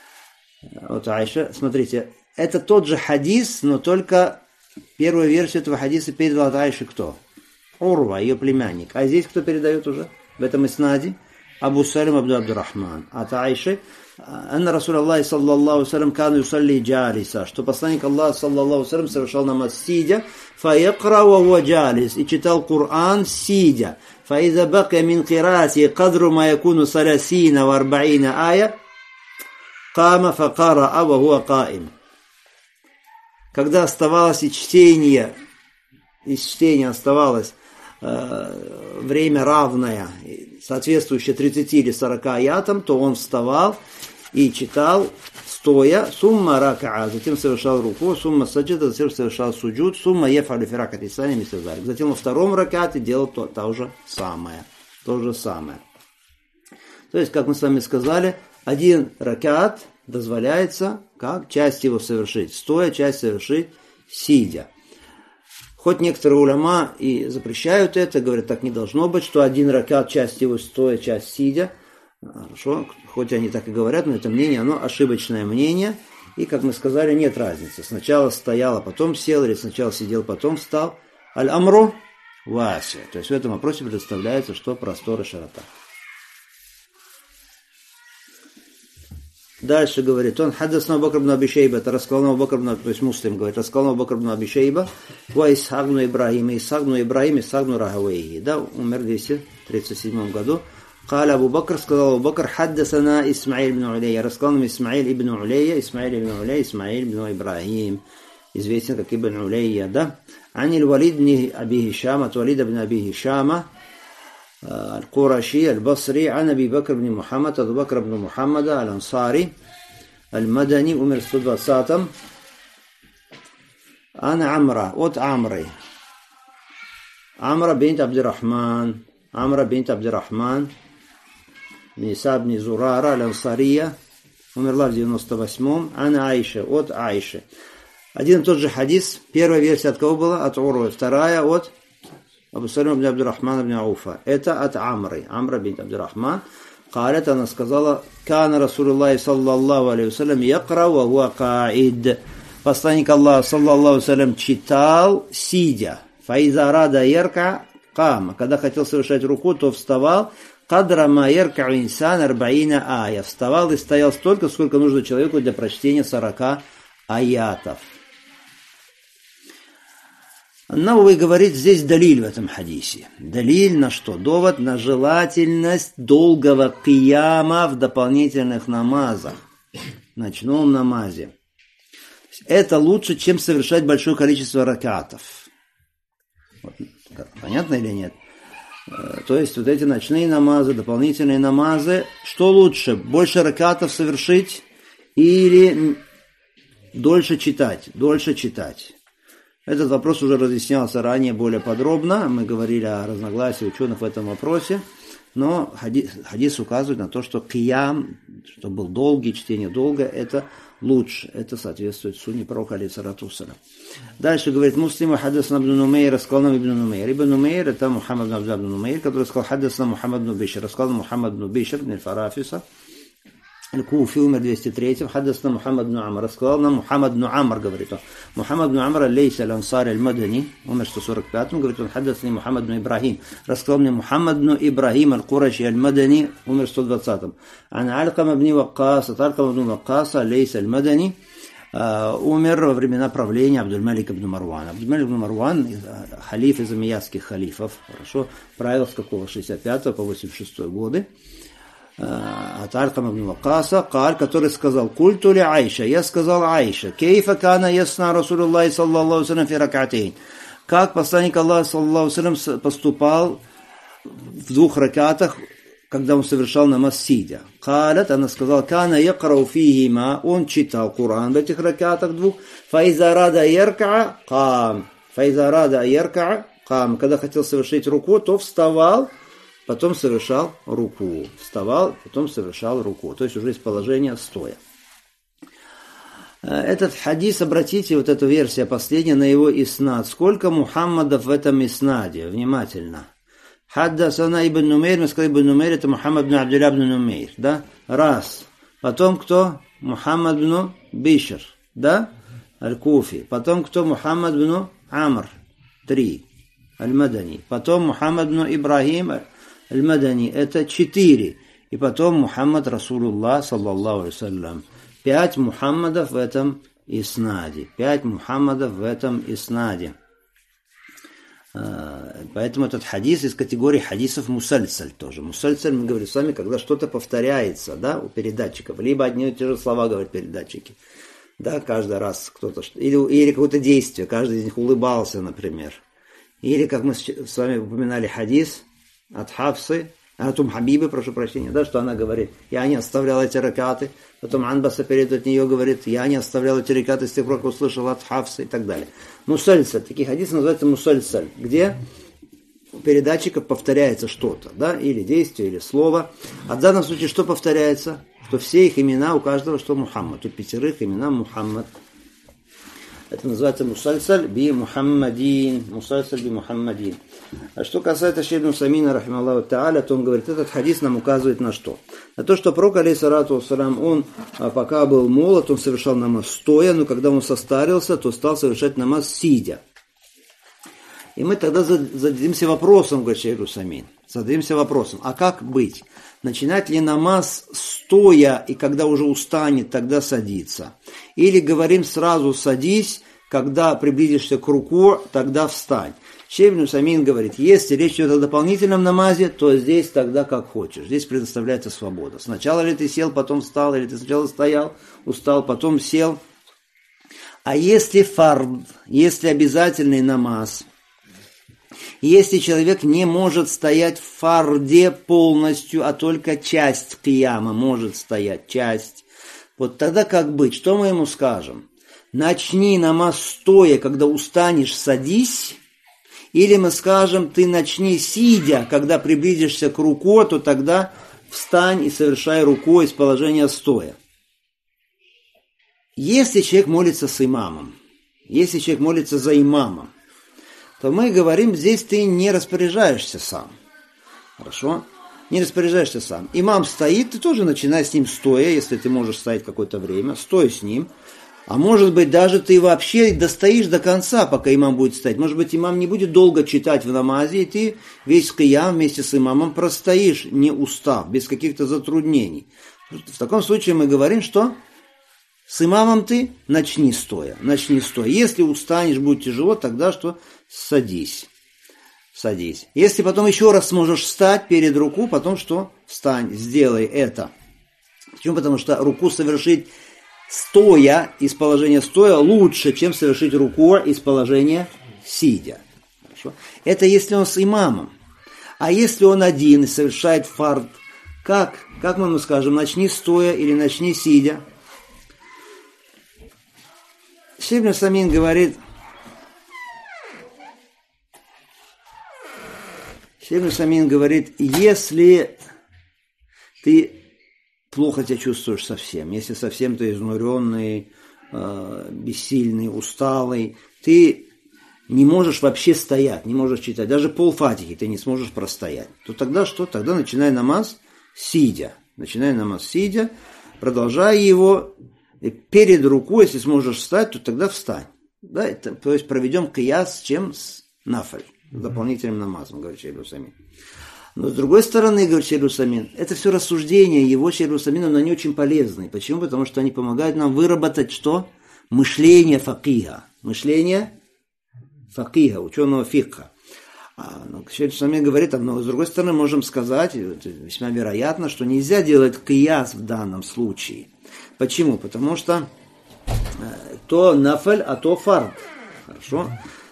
от Аиша, смотрите, это тот же хадис, но только первую версию этого хадиса передал от Аиши кто? Урва, ее племянник. А здесь кто передает уже? В этом иснаде? Абу Салим ибн Абдурахман. От Аиши, анна Расул Аллах, саллаллаху салям, кану юсалли джалиса, что посланник Аллаха, саллаллаху салям, совершал намаз сидя, фаякра ва джалис, и читал Коран сидя. فإذا بقي من قراءته قدر ما يكون ثلاثين وأربعين آية قام فقرأ وهو قائم. Когда оставалось и чтение, из чтения оставалось э, время равное, соответствующее тридцати или сорока аятам, то он вставал и читал стоя, сумма ракаа, затем совершал руку, сумма саджада, затем совершал суджуд, сумма ефалю фиракат исани мисазарик. Затем во втором ракате делал то, то же самое. То же самое. То есть, как мы с вами сказали, один ракат дозволяется, как часть его совершить стоя, часть совершить сидя. Хоть некоторые уляма и запрещают это, говорят, так не должно быть, что один ракат, часть его стоя, часть сидя. Хорошо, хоть они так и говорят, но это мнение, оно ошибочное мнение. И, как мы сказали, нет разницы. Сначала стоял, а потом сел, или сначала сидел, потом встал. Аль-Амру васи. То есть в этом вопросе представляется, что простор и широта. Дальше говорит он, хаддасна Абу Бакр ибн Аби Шейба, это рассказал Абу Бакр ибн, то есть Муслим говорит, рассказал Абу Бакр ибн Аби Шейба, ва Исхак ибн Ибрахим, Исхак ибн Ибрахим, Исхак ибн Рахавейхи, да, умер в двести тридцать седьмом году. قال أبو بكر сказал Абу Бакр حدثنا إسماعيل بن عليا, рассказал нам Исмаиль ибн Улейя, Исмаиль ибн Улейя, Исмаиль ибн Ибрахим, известен как Ибн Улейя, да, عن الوليد بن أبي هشام, от Валида бн Аби Хишама, القرشي البصري, عن أبي بكر بن محمد, от Бакра бн Мухаммада, الأنصاري, المدني, умер в сто двадцатом, عن عمرة, от Амры, Амра бинт Абдурахман, Амра бинт Абдурахман, Ниса бн Зурара, Аль-Ансария, умерла в девяносто восьмом, Ана Аиша, от Аиши. Один и тот же хадис, первая версия от кого была? От Урвы, вторая от Абу Салима бн Абдурахмана бн Ауфа. Это от Амры, Амра бинт Абдурахман. Калет, она сказала, Кана Расулуллахи саллаллаху алейхи вассалям якра ва хуа каид. Посланник Аллаха саллаллаху алейхи вассалям читал, сидя. Фаиза рада ярка кама. Когда хотел совершать руку, то вставал. Кадра ма ярка инсан арбаина ая. Вставал и стоял столько, сколько нужно человеку для прочтения сорока аятов. Навави говорит, здесь далиль в этом хадисе. Далиль на что? Довод на желательность долгого кияма в дополнительных намазах. ночном намазе, это лучше, чем совершать большое количество ракатов. Вот, понятно или нет? То есть вот эти ночные намазы, дополнительные намазы, что лучше, больше ракатов совершить или дольше читать? Дольше читать. Этот вопрос уже разъяснялся ранее более подробно, мы говорили о разногласии ученых в этом вопросе, но хадис, хадис указывает на то, что киям, что был долгий, чтение долго, это лучше, это соответствует сунне пророка алейхиссалату вассалям. Дальше говорит Муслим, хаддасна ибн Нумейр, рассказал нам ибн Нумейр. Ибн Нумейр это Мухаммад ибн Абдулlah ибн Нумейр, который сказал хаддасна Мухаммад ибн Бишр, рассказал Мухаммад ибн Бишр ибн Фарафиса, Аль-Куфи, умер двести третьим, хаддасна Мухаммад ибн Амр, рассказал нам Мухаммад ибн Амр, говорит он. Мухаммад ибн Амр алейса аль-Ансари аль-Мадани, умер сто сорок пятым, говорит он, хаддасна Мухаммад ибн Ибрахим, рассказал мне Мухаммад ибн Ибрахим аль-Кураши аль-Мадани, умер сто двадцатым. Ан Алькама ибн Ваккас, от Алькама ибн Ваккаса алейса аль-Мадани, умер во времена правления Абдуль-Малик ибн Марван. Абдуль-Малик ибн Марван, халиф из амиядских халифов, хорошо, правил с какого шестьдесят пятого по восемьдесят шестой годы. От Алькама ибн Ваккаса, Каль, который сказал, культу ли Айша, я сказал Айша, кейфа кана ясна Расулуллахи саллаллаху алейхи ва саллям фи ракатейн. Как посланник Аллаха саллаллаху алейхи ва саллям поступал в двух ракатах, когда он совершал намаз сидя. Калят, она сказала, кана якрау фихима, он читал Коран в этих ракатах двух, фаиза рада ярка кам, фаиза рада ярка кам. Когда хотел совершить руку, то вставал, потом совершал руку. Вставал, потом совершал руку. То есть уже из положения стоя. Этот хадис, обратите, вот эту версию последняя на его иснад. Сколько Мухаммадов в этом иснаде? Внимательно. Хаддасана ибн Нумейр, мы сказали, ибн Нумейр, это Мухаммад ибн Абдулlah ибн Нумейр, да? Раз. Потом кто? Мухаммад ибн Бишр, да? Аль-Куфи. Потом кто? Мухаммад ибн Амр. Три. Аль-Мадани. Потом Мухаммад ибн Ибрахим Аль-Мадани. Это четыре. И потом Мухаммад Расулуллах, саллаллаху алейхи ва саллям. Пять Мухаммадов в этом иснаде. Пять Мухаммадов в этом иснаде. Поэтому этот хадис из категории хадисов мусальсаль тоже. Мусальсаль, мы говорим с вами, когда что-то повторяется, да, у передатчиков. Либо одни и те же слова говорят передатчики. Да, каждый раз кто-то... Или, или какое-то действие, каждый из них улыбался, например. Или, как мы с вами упоминали хадис от Хафсы, от Ум Хабибы, прошу прощения, да, что она говорит, я не оставлял эти ракаты. Потом Анбаса перед от нее говорит, я не оставлял эти ракаты с тех пор, как услышал от Хафсы и так далее. Мусальсаль, такие хадисы называются мусальсаль, где у передатчиков повторяется что-то, да, или действие, или слово. А в данном случае что повторяется? Что все их имена, у каждого, что Мухаммад. У пятерых имена Мухаммад. Это называется мусальсаль би Мухаммадин. Мусальсаль би Мухаммадин. А что касается Шейх ибн Усаймина, рахималлаху та'аля, то он говорит, этот хадис нам указывает на что? На то, что пророк, алейхиссалату вассалям, он пока был молод, он совершал намаз стоя, но когда он состарился, то стал совершать намаз сидя. И мы тогда зададимся вопросом, говорит Шейх ибн Усаймин, зададимся вопросом, а как быть? Начинать ли намаз стоя, и когда уже устанет, тогда садиться? Или говорим сразу садись, когда приблизишься к руку, тогда встань. Шейх ибн Усаймин говорит, если речь идет о дополнительном намазе, то здесь тогда как хочешь. Здесь предоставляется свобода. Сначала ли ты сел, потом встал, или ты сначала стоял, устал, потом сел. А если фард, если обязательный намаз, если человек не может стоять в фарде полностью, а только часть кияма может стоять, часть, вот тогда как быть? Что мы ему скажем? Начни намаз стоя, когда устанешь, садись. Или мы скажем, ты начни сидя, когда приблизишься к руку, то тогда встань и совершай рукой из положения стоя. Если человек молится с имамом, если человек молится за имамом, то мы говорим, здесь ты не распоряжаешься сам. Хорошо? Не распоряжаешься сам. Имам стоит, ты тоже начинай с ним стоя, если ты можешь стоять какое-то время, стой с ним. А может быть, даже ты вообще достоишь до конца, пока имам будет стоять. Может быть, имам не будет долго читать в намазе, и ты весь киям вместе с имамом простоишь, не устав, без каких-то затруднений. В таком случае мы говорим, что с имамом ты начни стоя, начни стоя. Если устанешь, будет тяжело, тогда что? Садись. Садись. Если потом еще раз сможешь встать перед руку, потом что? Встань, сделай это. Почему? Потому что руку совершить стоя, из положения стоя лучше, чем совершить руку из положения сидя. Хорошо? Это если он с имамом. А если он один и совершает фард, как? Как мы ему скажем, начни стоя или начни сидя? Шейх ибн Усаймин говорит, Шейх ибн Усаймин говорит, если ты плохо себя чувствуешь совсем, если совсем ты изнуренный, э, бессильный, усталый, ты не можешь вообще стоять, не можешь читать, даже полфатихи ты не сможешь простоять, то тогда что? Тогда начинай намаз сидя, начинай намаз сидя, продолжай его, и перед рукой, если сможешь встать, то тогда встань. Да, это, то есть проведем кияс с чем? С нафаль, с дополнительным намазом, говорит Шейх ибн Усаймин. Но с другой стороны, говорит Шейх ибн Усаймин, это все рассуждения его Шейх ибн Усаймина, но они очень полезны. Почему? Потому что они помогают нам выработать что? Мышление факиха. Мышление факиха, ученого фикха. А, ну, Шейх ибн Усаймин говорит, но с другой стороны можем сказать, это весьма вероятно, что нельзя делать кияс в данном случае. Почему? Потому что э, то нафаль, а то фард. Хорошо?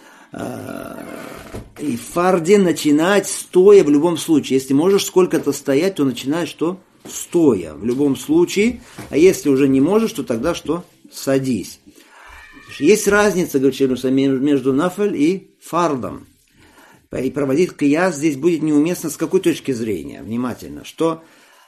И в фарде начинать стоя в любом случае. Если можешь сколько-то стоять, то начинаешь что? Стоя в любом случае. А если уже не можешь, то тогда что? Садись. Есть разница, говорит Шейх ибн Усаймин, между нафаль и фардом. И проводить кияс здесь будет неуместно с какой точки зрения? Внимательно. Что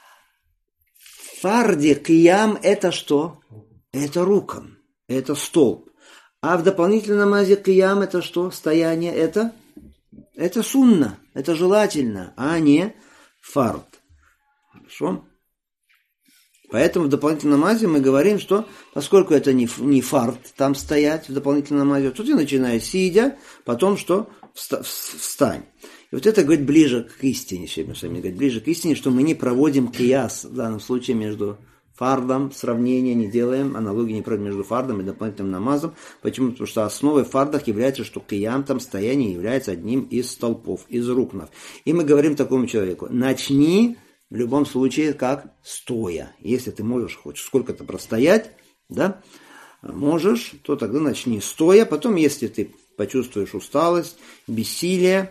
в фарде киям это что? Это рукан. Это столб. А в дополнительном намазе киям это что? Стояние это? Это сунна, это желательно, а не фард. Хорошо? Поэтому в дополнительном намазе мы говорим, что поскольку это не, не фард там стоять в дополнительном намазе, то ты начинаешь сидя, потом что? Встань. И вот это говорит ближе к истине, Шейх ибн Усаймин говорит ближе к истине, что мы не проводим кияс в данном случае между фардом, сравнения не делаем, аналогии не проводим между фардом и дополнительным намазом. Почему? Потому что основой в фардах является, что киям, там стояние, является одним из столпов, из рукнов. И мы говорим такому человеку, начни в любом случае как стоя. Если ты можешь хоть сколько-то простоять, да, можешь, то тогда начни стоя. Потом, если ты почувствуешь усталость, бессилие,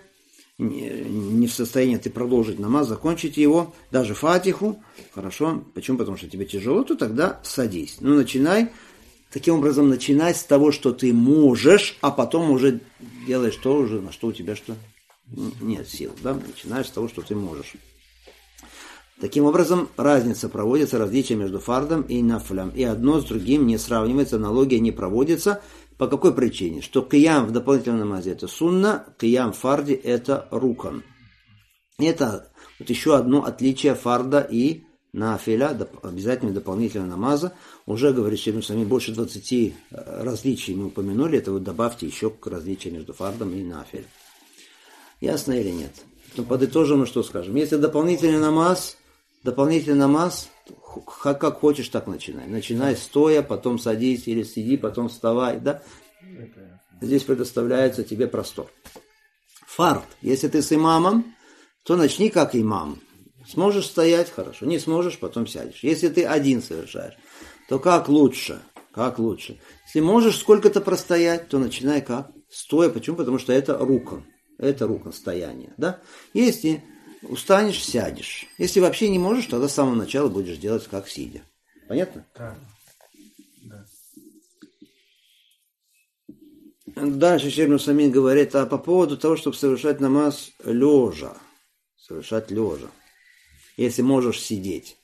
не в состоянии ты продолжить намаз, закончить его, даже фатиху, хорошо, почему? Потому что тебе тяжело, то тогда садись. Ну, начинай, таким образом, начинай с того, что ты можешь, а потом уже делаешь то, уже, на что у тебя что нет сил, да, начинаешь с того, что ты можешь. Таким образом, разница проводится, различие между фардом и нафлем, и одно с другим не сравнивается, аналогия не проводится. По какой причине? Что киям в дополнительном намазе это сунна, киям в фарде это рукан. Это вот еще одно отличие фарда и нафиля, обязательно дополнительного намаза. Уже, говорит Шейх ибн Усаймин, больше двадцати различий мы упомянули, это вот добавьте еще к различию между фардом и нафиль. Ясно или нет? Ну, подытожим, мы что скажем? Если дополнительный намаз, дополнительный намаз, как хочешь, так начинай. Начинай стоя, потом садись, или сиди, потом вставай, да? Здесь предоставляется тебе простор. Фард. Если ты с имамом, то начни как имам. Сможешь стоять, хорошо. Не сможешь, потом сядешь. Если ты один совершаешь, то как лучше? Как лучше? Если можешь сколько-то простоять, то начинай как? Стоя. Почему? Потому что это рукан. Это рукан, стояние, да? Если устанешь, сядешь. Если вообще не можешь, тогда с самого начала будешь делать как сидя. Понятно? Да. Да. Дальше Шейх ибн Усаймин говорит, а по поводу того, чтобы совершать намаз лежа. Совершать лежа. Если можешь сидеть.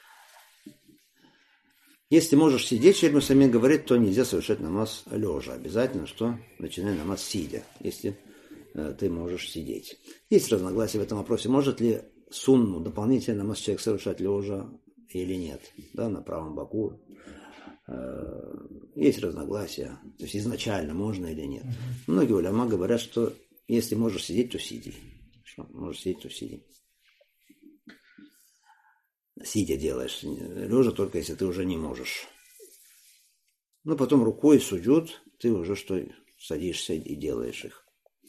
Если можешь сидеть, Шейх ибн Усаймин говорит, то нельзя совершать намаз лежа. Обязательно, что начинай намаз сидя. Если ты можешь сидеть. Есть разногласия в этом вопросе. Может ли сунну, дополнительный намаз человек совершать лежа или нет, да, на правом боку. Есть разногласия. То есть изначально можно или нет. Многие уляма говорят, что если можешь сидеть, то сиди. Что? Можешь сидеть, то сиди. Сидя делаешь. Лежа только если ты уже не можешь. Ну, потом рукой суджуд, ты уже что, садишься и делаешь их.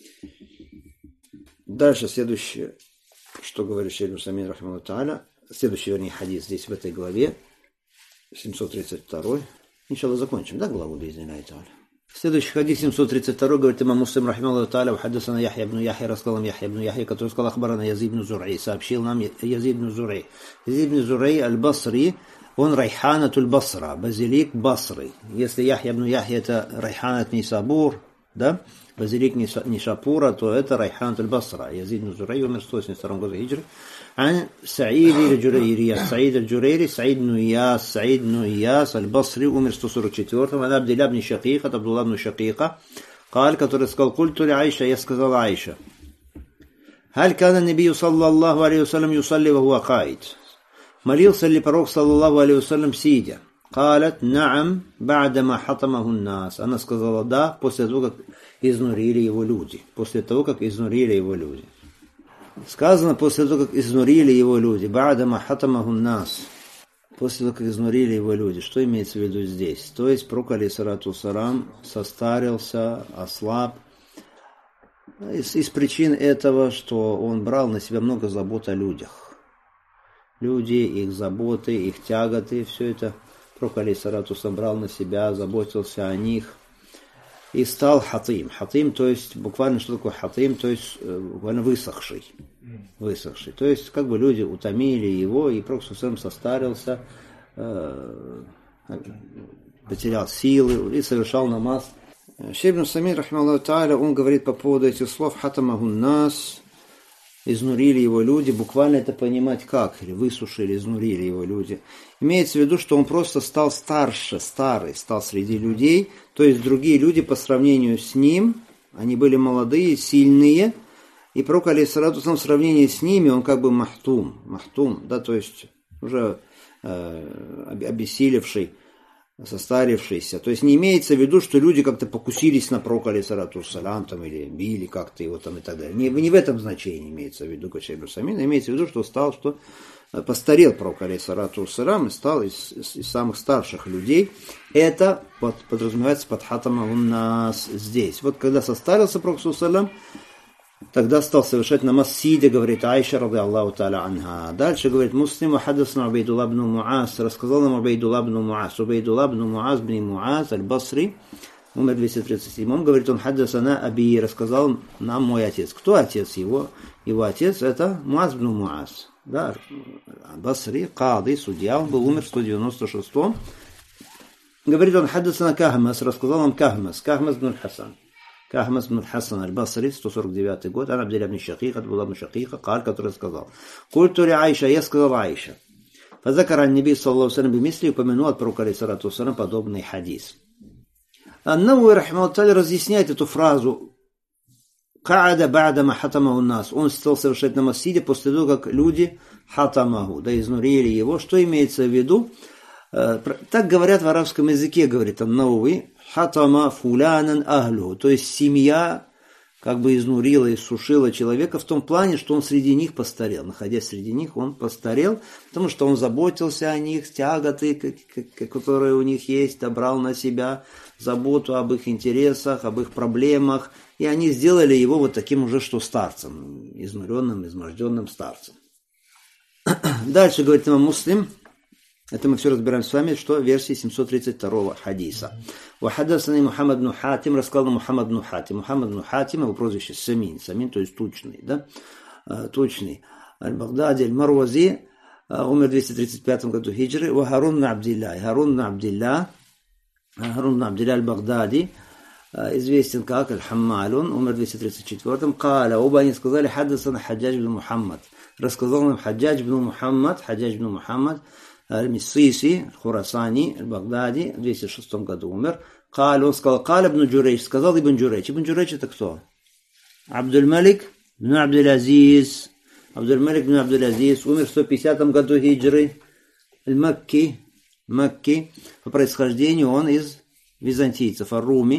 Дальше следующее, что говорит Шейх ибн Усаймин рахимахуллаху тааля, следующий, вернее, хадис здесь в этой главе, семьсот тридцать второй, Иншаллах, закончим, да, главу Бизнилляхи та'аля. Следующий хадис семьсот тридцать два говорит имам Муслим, рахимахуллаху та'аля, ухаддасана Яхья ибн Яхья, рассказал нам Яхья ибн Яхья, который сказал ахбарана Язид ибн Зурай, сообщил нам Язид ибн Зурай. Язид ибн Зурай аль-Басри, он райханатуль Басра, базилик Басры. Если Яхья ибн Яхья это райханат Нисабур, да, базилик Нишапура, то это райханатуль Басра. Язид ибн Зурай умер в сто восемьдесят втором году хиджры. عن سعيد الجريري سعيد الجريري سعيد بن إياس سعيد بن إياس البصري عمر сто сорок четвёртом عن عبد الله بن شقيقة عبد الله بن شقيقة قال который сказал قلت لعائشة я сказал Аиша هل كان النبي صلى الله عليه وسلم يصلي وهو قائد молился ли пророк صلى الله عليه وسلم сидя قالت نعم بعدما حطمه الناس она сказала да после того как изнурили его люди после того как изнурили его люди. Сказано после того, как изнурили его люди. Ба'дама хатамаху нас. После того, как изнурили его люди. Что имеется в виду здесь? То есть пророк алейхиссалату вассалам состарился, ослаб. Из, из причин этого, что он брал на себя много забот о людях. Люди, их заботы, их тяготы, все это пророк алейхиссалату вассалам брал на себя, заботился о них. И стал хатим. Хатим, то есть, буквально что такое хатим, то есть, буквально высохший. Высохший. То есть, как бы люди утомили его, и пророк совсем состарился, э, потерял силы и совершал намаз. Шейх ибн Самир, рахимахуллаху та'аля, он говорит по поводу этих слов хатамаху нас, изнурили его люди, буквально это понимать как, или высушили, изнурили его люди. Имеется в виду, что он просто стал старше, старый, стал среди людей, то есть другие люди по сравнению с ним, они были молодые, сильные, и пророк алейхиссалату вассалам в сравнении с ними, он как бы махтум, махтум, да, то есть уже э, обессилевший, состарившийся. То есть не имеется в виду, что люди как-то покусились на пророка алейхиссалату вассалам, там, или били как-то его там и так далее. Не, не в этом значении имеется в виду, как Шейх ибн Самир, имеется в виду, что стал, что постарел пророк алейхиссалату вассалам и стал из, из, из самых старших людей. Это под, подразумевается под хатамаху у нас здесь. Вот когда состарился пророк саллаллаху тогда стал совершать намаз сидя, говорит Аиша, ради Аллаху та'аля анха. Дальше говорит Муслим, хадасна Убайдуллах ибн Муаз, рассказал нам Убайдуллах ибн Муаз. Убайдуллах ибн Муаз ибн Муаз аль-Басри, умер в двести тридцать седьмом, говорит, он хадасана Аби, рассказал нам мой отец. Кто отец его? Его отец это Муаз ибн Муаз. Да, Басри, Кады, судья, он был умер в сто девяносто шестом. Говорит он хадасана Кахмас, рассказал нам Кахмас, Кахмас ибн Хасан. Кахмас ибн Хасан аль-Басри, сто сорок девятый год, ан Абдилля ибн Шакика, Абдулла ибн Шакика, Каль, который сказал, «Культу ли Аиша, я сказал Аиша». Фазакар ан-Наби, саллаллаху алейхи ва саллям, бимисли, упомянул от пророка, алейхиссалату вассалям, подобный хадис. Ан-Навуи, рахимахуллаху та'аля, разъясняет эту фразу «Ка'ада ба'дама хатамаху нас». Он стал совершать намаз сидя после того, как люди хатамаху, да, изнурили его. Что имеется в виду? Так говорят в арабском языке, говорит Ан-Навуи, хатама фулянан ахлю, то есть семья как бы изнурила, иссушила человека в том плане, что он среди них постарел. Находясь среди них, он постарел, потому что он заботился о них, тяготы, которые у них есть, брал на себя заботу об их интересах, об их проблемах, и они сделали его вот таким уже что старцем, изнуренным, изможденным старцем. Дальше говорит имам Муслим, это мы все разбираем с вами, что версия семьсот тридцать второго хадиса. Вахадасани Мухаммад бн Хатим, рассказал Мухаммад бн Хатим. Мухаммад бн Хатим, его прозвище Самин. Самин, то есть тучный, да? Тучный. Аль-Багдади, Аль-Марвази, умер в двести тридцать пятом году хиджры. Ва Харун бн Абдилля. Харун бн Абдилля, Харун бн Абдилля Аль-Багдади, известен как Аль-Хаммалун, умер в двести тридцать четвёртом. Каля, оба они сказали, хадасана Хаджадж бн Мухаммад. Рассказал нам Хаджадж бн Мухаммад, Хаджадж бн Мухаммад, Аль-Миссиси, Хурасани, Аль-Багдади, в двести шестом году умер. Каль, он сказал, Каль ибн Джурейч, сказал Ибн Джурейч. Ибн Джурейч это кто? Абдуль-Малик ибн Абдуль-Азиз. Абдуль-Малик ибн Абдуль-Азиз умер в сто пятидесятом году хиджры. Аль-Макки, Макки. По происхождению он из византийцев, Ар-Руми.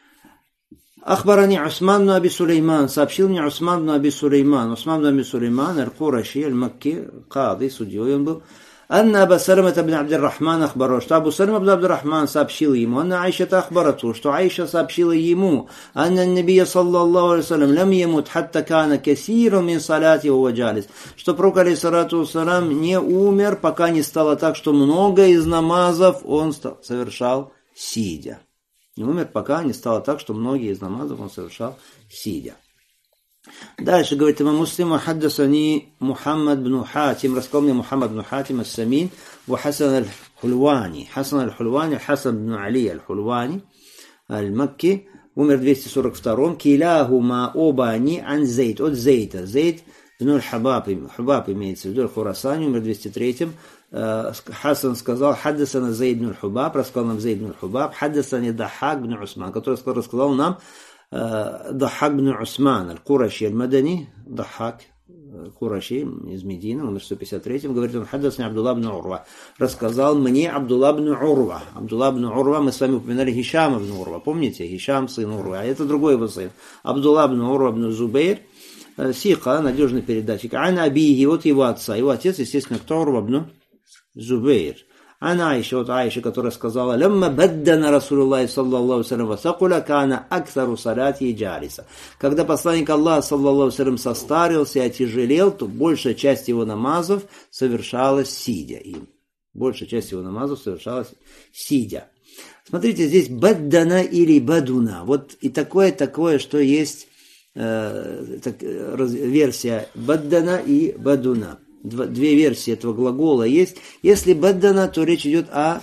Ахбарани Усман бн Аби Сулейман, сообщил мне Усман бн Аби Сулейман. Усман бн Аби Сулейман, Аль-Кураши, Аль-Макки, Кады, судьей он был. Анна Аба Салама ибн Абдир-Рахман ахбаро, что Абу Салама ибн Абдир-Рахман сообщил ему, Анна Аиша ахбарату, что Аиша сообщила ему, Анна Набия саллаллаху алейхи вассалям лам ямут хатта кана касирун мин салати ва джалис, что пророк алейхиссалату вассалам не умер, пока не стало так, что много из намазов он совершал сидя. Не умер, пока не стало так, что многие из намазов он совершал сидя. Дальше говорит имам Муслим: хаддасани Мухаммад бн Хатим, рассказал мне Мухаммад бн Хатим ас-Самин, ва Хасан аль-Хульвани. Хасан аль-Хульвани, Хасан бн Али аль-Хульвани, аль-Макки, умер в двести сорок втором. Киляхума, оба они, ан Зейд, от Зейда. Зейд бн аль-Хабаб, Хабаб имеется в виду, аль-Хурасани, умер в двести третьем. Хасан сказал: хаддасана Зейд бн аль-Хубаб, рассказал нам Зейд бн аль-Хубаб, хаддасани Дахак бн Усман, который рассказал нам Дахак бн Усман, аль-Кураши аль-Мадани, Дахак, Кураши из Медины, умер в сто пятьдесят третьем, говорит он: хаддасани Абдулла бн Урва, рассказал мне Абдулла бн Урва. Абдулла бн Урва, мы с вами упоминали Хишама бн Урва, помните? Хишам, сын Урва, а это другой его сын. Абдулла бн Урва бн Зубейр, сиха, надежный передатчик. Ан Абихи, от его отца. Его отец, естественно, кто? Урва бн Зубейр. Ана Аиша, вот Аиша, которая сказала: «Лямма баддана Расулуллахи саллаллаху алейхи ва саллям васакуля кана аксару салати джалиса». Когда посланник Аллаха саллаллаху алейхи ва саллям состарился и отяжелел, то большая часть его намазов совершалась сидя им. Большая часть его намазов совершалась сидя. Смотрите, здесь баддана или бадуна. Вот и такое, такое, что есть э, так, раз, версия баддана и бадуна. Две версии этого глагола есть. Если баддана, то речь идет о,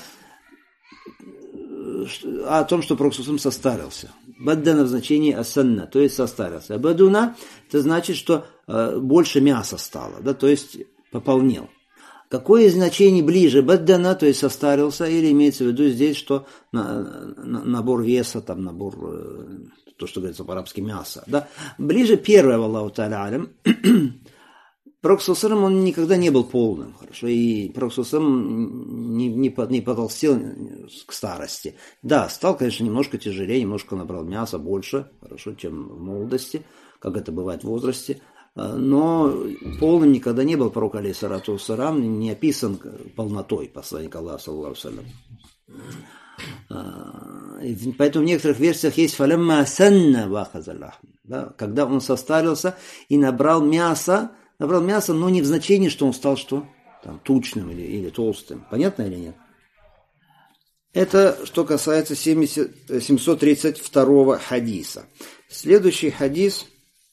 о том, что пророк состарился. Баддана в значении асанна, то есть состарился. А бадуна, это значит, что э, больше мяса стало, да, то есть пополнел. Какое значение ближе? Баддана, то есть состарился, или имеется в виду здесь, что на, на, набор веса, там набор, э, то, что говорится по-арабски, мяса. Да? Ближе первое, Аллаху та'аля алям. Пророк ﷺ, он никогда не был полным, хорошо, и Пророк ﷺ не, не, не потолстел к старости. Да, стал, конечно, немножко тяжелее, немножко набрал мяса больше, хорошо, чем в молодости, как это бывает в возрасте, но полным никогда не был пророк, алейхиссалату вассалам, не описан полнотой посланника Аллаха, саллаллаху алейхи ва саллям. Поэтому в некоторых версиях есть «фалямма санна вахазаллах», да, когда он состарился и набрал мяса, Набрал мясо, но не в значении, что он стал что? Там, тучным или, или толстым. Понятно или нет? Это что касается семьсот тридцать второго хадиса. Следующий хадис,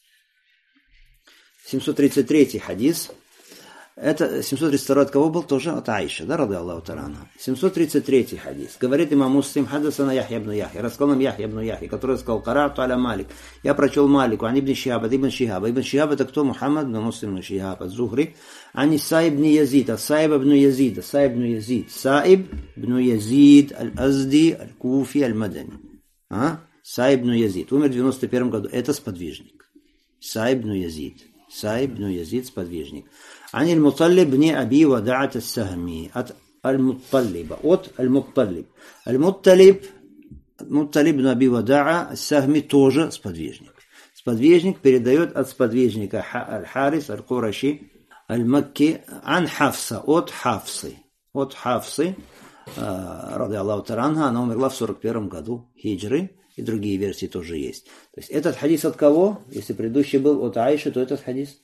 семьсот тридцать третий хадис. Это семьсот тридцать второй от кого был? Тоже от Аиши, да, ради Аллаху та'аля. семьсот тридцать третий хадис. Говорит имам Муслим: хаддасана Яхья ибн Яхья. Рассказал нам Яхья ибн Яхья, который сказал: карату аля Малик. Я прочел Малику, ан ибн Шихаба, ибн Шихаба. Ибн Шихаба это кто? Мухаммад ибн Муслим ибн Шихаб az-Зухри. Ани Саиб ибн Язид, а Саиб ибн Язид, Саиб ибн Язид. Саиб ибн Язид аль-Азди, аль-Куфи, аль-Мадани. А? Саиб ибн Язид. Умер в девяносто первом году. Это сподвижник. Саиб ибн Язид. Саиб ибн Язид, сподвижник. Ан аль-Муталиб бни Аби Вада'ат ас-Сахми. От аль-Мутталиба. От аль-Мутталиб. Аль-Мутталиб, Мутталиб бни Аби Вада'а ас-Сахми тоже сподвижник. Сподвижник передает от сподвижника аль-Харис, аль-Кураши, аль-Макки, ан Хафса, от Хафсы. От Хафсы, ради Аллаху та'аля, она умерла в сорок первом году хиджры. И другие версии тоже есть. То есть этот хадис от кого? Если предыдущий был от Аиши, то этот хадис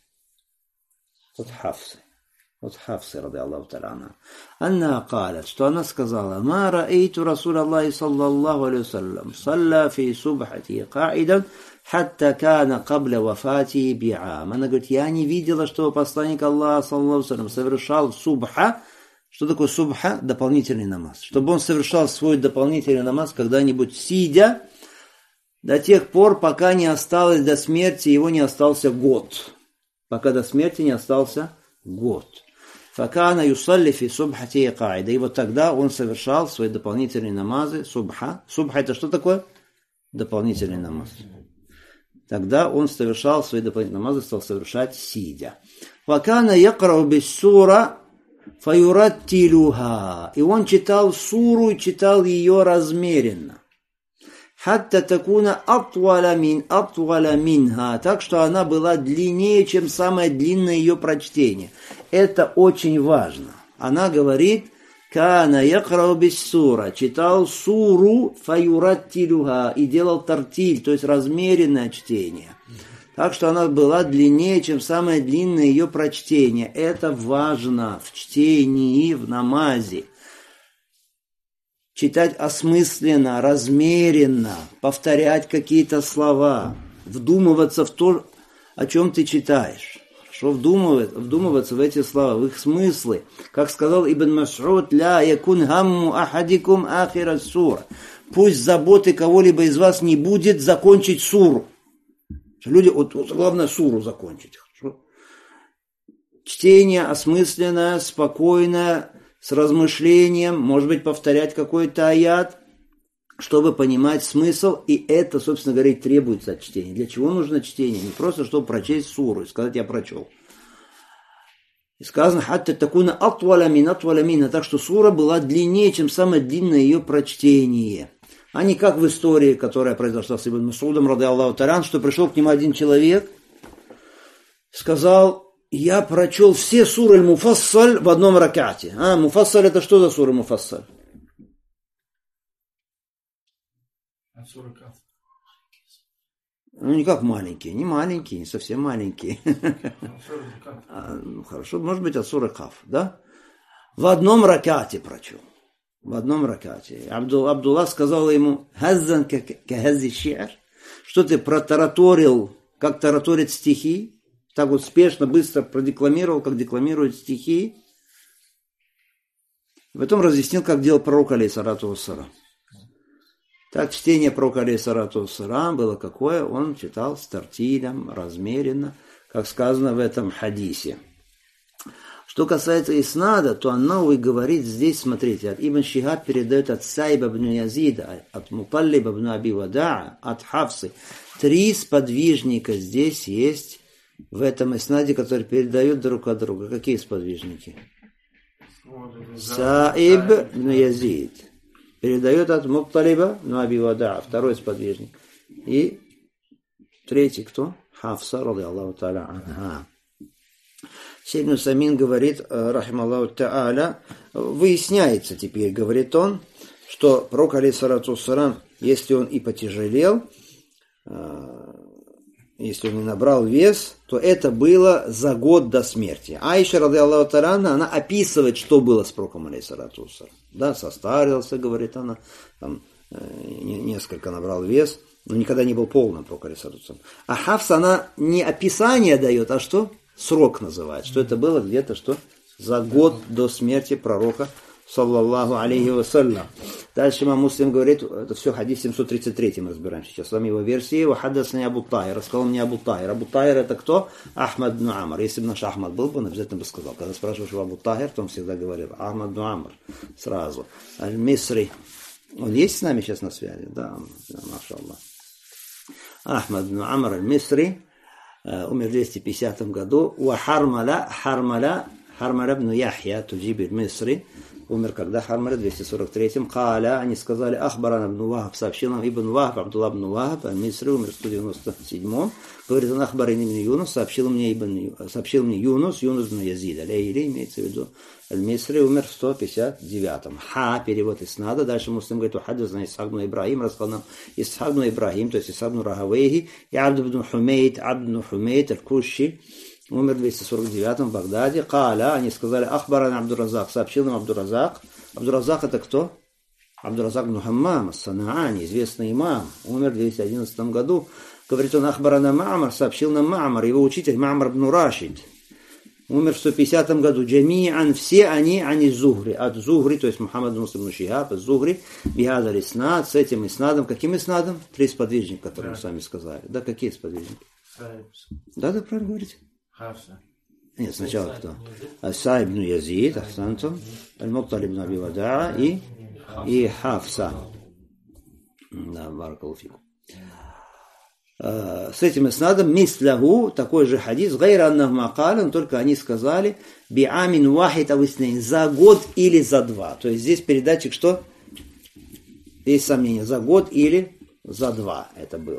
от Хафсы. От Хафсы, ради Аллаху та'аля. Анна калят, что она сказала: «Ма раэйту Расул Аллахи саллаллаху алейхи ва саллям салла фи субхати каидан хатта кана кабля вафати би'ам». Она говорит: я не видела, что посланник Аллаха саллаллаху алейхи ва саллям совершал субха. Что такое субха? Дополнительный намаз. Чтобы он совершал свой дополнительный намаз когда-нибудь сидя, до тех пор, пока не осталось до смерти, его не остался год. Пока до смерти не остался год. Факана юсалли фи субхати каида. И вот тогда он совершал свои дополнительные намазы. Субха. Субха это что такое? Дополнительный намаз. Тогда он совершал свои дополнительные намазы, стал совершать сидя. Факана якрау биссура фаюраттилуха. И он читал суру и читал ее размеренно. Хатта такуна атвала мин атвала минха, так что она была длиннее, чем самое длинное ее прочтение. Это очень важно. Она говорит, кана якрау бис сура, читал суру фаюраттилюха и делал тартиль, то есть размеренное чтение. Так что она была длиннее, чем самое длинное ее прочтение. Это важно в чтении, в намазе. Читать осмысленно, размеренно, повторять какие-то слова, вдумываться в то, о чем ты читаешь. Что вдумываться, вдумываться в эти слова, в их смыслы. Как сказал Ибн Мас'уд, «Ля якун гамму ахадикум ахира сура». Пусть заботы кого-либо из вас не будет закончить суру. Люди, вот, вот главное суру закончить. Хорошо? Чтение осмысленное, спокойное, с размышлением, может быть, повторять какой-то аят, чтобы понимать смысл, и это, собственно говоря, требуется от чтения. Для чего нужно чтение? Не просто, чтобы прочесть суру и сказать, я прочел. И сказано, хатта такуна атваля мин атваля мин, так что сура была длиннее, чем самое длинное ее прочтение. А не как в истории, которая произошла с Ибн Мас'удом, ради Аллаху таран, что пришел к нему один человек, сказал, я прочел все суры Муфассаль в одном ракате. А, Муфассаль это что за сура Муфассаль? Ну, не как маленькие, не маленькие, не совсем маленькие. Ну, хорошо, может быть, от суры Каф, да? В одном ракате прочел. В одном ракате. Абдулла сказал ему, «Хаззан кахаззи ши'ар», что ты протараторил, как тараторит стихи, так вот спешно, быстро продекламировал, как декламируют стихи. Потом разъяснил, как делал пророк алейхиссалату вассалам. Так чтение пророка алейхиссалату вассалам было какое? Он читал с тартилем, размеренно, как сказано в этом хадисе. Что касается иснада, то Ан-Науи говорит здесь, смотрите, от Ибн Шихаб передает от Сайба ибн Язида, от Муталлиба ибн Аби Вадаа, от Хафсы. Три сподвижника здесь есть в этом иснаде, которые передают друг от друга. Какие сподвижники? Саиб ибн Язид передает от Муталлиба ибн Аби Вадаа, второй сподвижник. И третий кто? Хафса, ради Аллаху та'аля анха. Шейх Нусаймин говорит, рахим Аллаху та'аля, выясняется теперь, говорит он, что пророк алейхиссалату вассалам, если он и потяжелел, если он не набрал вес, то это было за год до смерти. Аиша, ради Аллаху та'аля, она описывает, что было с пророком алейхиссалату вассалам. Да, состарился, говорит она, там, несколько набрал вес, но никогда не был полным пророк алейхиссалату вассалам. А Хафса, она не описание дает, а что? Срок называет, что это было где-то что за год до смерти пророка, саллаллаху алейхи вассалям. Дальше имам Муслим говорит, это все хадис семьсот тридцать три мы разбираем сейчас, с вами его версии, «Вахаддасани Абу Тахир», рассказал мне Абу Тахир. Абу Тахир это кто? Ахмад ибн Амр. Если бы наш Ахмад был бы, он обязательно бы сказал. Когда спрашиваешь Абу Тахир, то он всегда говорил Ахмад ибн Амр сразу. Аль-Мисри. Он есть с нами сейчас на связи? Да, машаллах. Ахмад ибн Амр аль-Мисри. Умер в двести пятидесятом году. Уа Хармала, Хармала, Хармала ибн Яхья, Туджиб аль-Мисри. Умер когда? Хармала в двести сорок третьем. Каля, они сказали, Ахбаран ибн Вахаб, сообщил нам Ибн Вахаб, Абдулла ибн Вахаб, аль-Мисри, умер в сто девяносто седьмом. Говорит, он Ахбарин ибн Юнус, сообщил мне, ибн, сообщил мне Юнус, Юнус ибн Язид, алейли, имеется в виду. Аль-Мисри умер в сто пятьдесят девятом. Ха, перевод иснада. Дальше Муслим говорит, ухаддасана Исхак ибн Ибрахим, рассказал нам Исхак ибн Ибрахим, то есть Исхак ибн Рахавейхи, и Абд ибн Хумейт, Абд ибн Хумейт, аль-Куши, умер в двести сорок девятом в Багдаде. Каля, они сказали, Ахбаран Абдуразак, сообщил нам Абдуразак. Абдуразак это кто? Абдуразак ибн Хаммам, ас-Санаани, известный имам, умер в двести одиннадцатом году. Говорит он, Ахбарана Ма'мар, сообщил нам Ма'мар, его учитель Ма'мар ибн Рашид. Умер в сто пятидесятом году. Джами'ан, все они, они Зухри. От Зухри, то есть Мухаммад ибн Шихаб, от Зухри, бихазар иснад, с этим иснадом. Каким иснадом? Три сподвижника, которые мы с вами сказали. Да, какие сподвижники? Да, да, правильно говорите. Хафса. Нет, сначала кто? Аса ибн Язид, Ахсантум, Аль-Мутталиб ибн Аби Вадаа и, и Хафса. Да, баракалуфику. С этим иснадом мисляху, такой же хадис, гайра аннаху макалан, только они сказали биамин вахид ависнейн, за год или за два. То есть здесь передатчик что? Есть сомнение, за год или за два это было.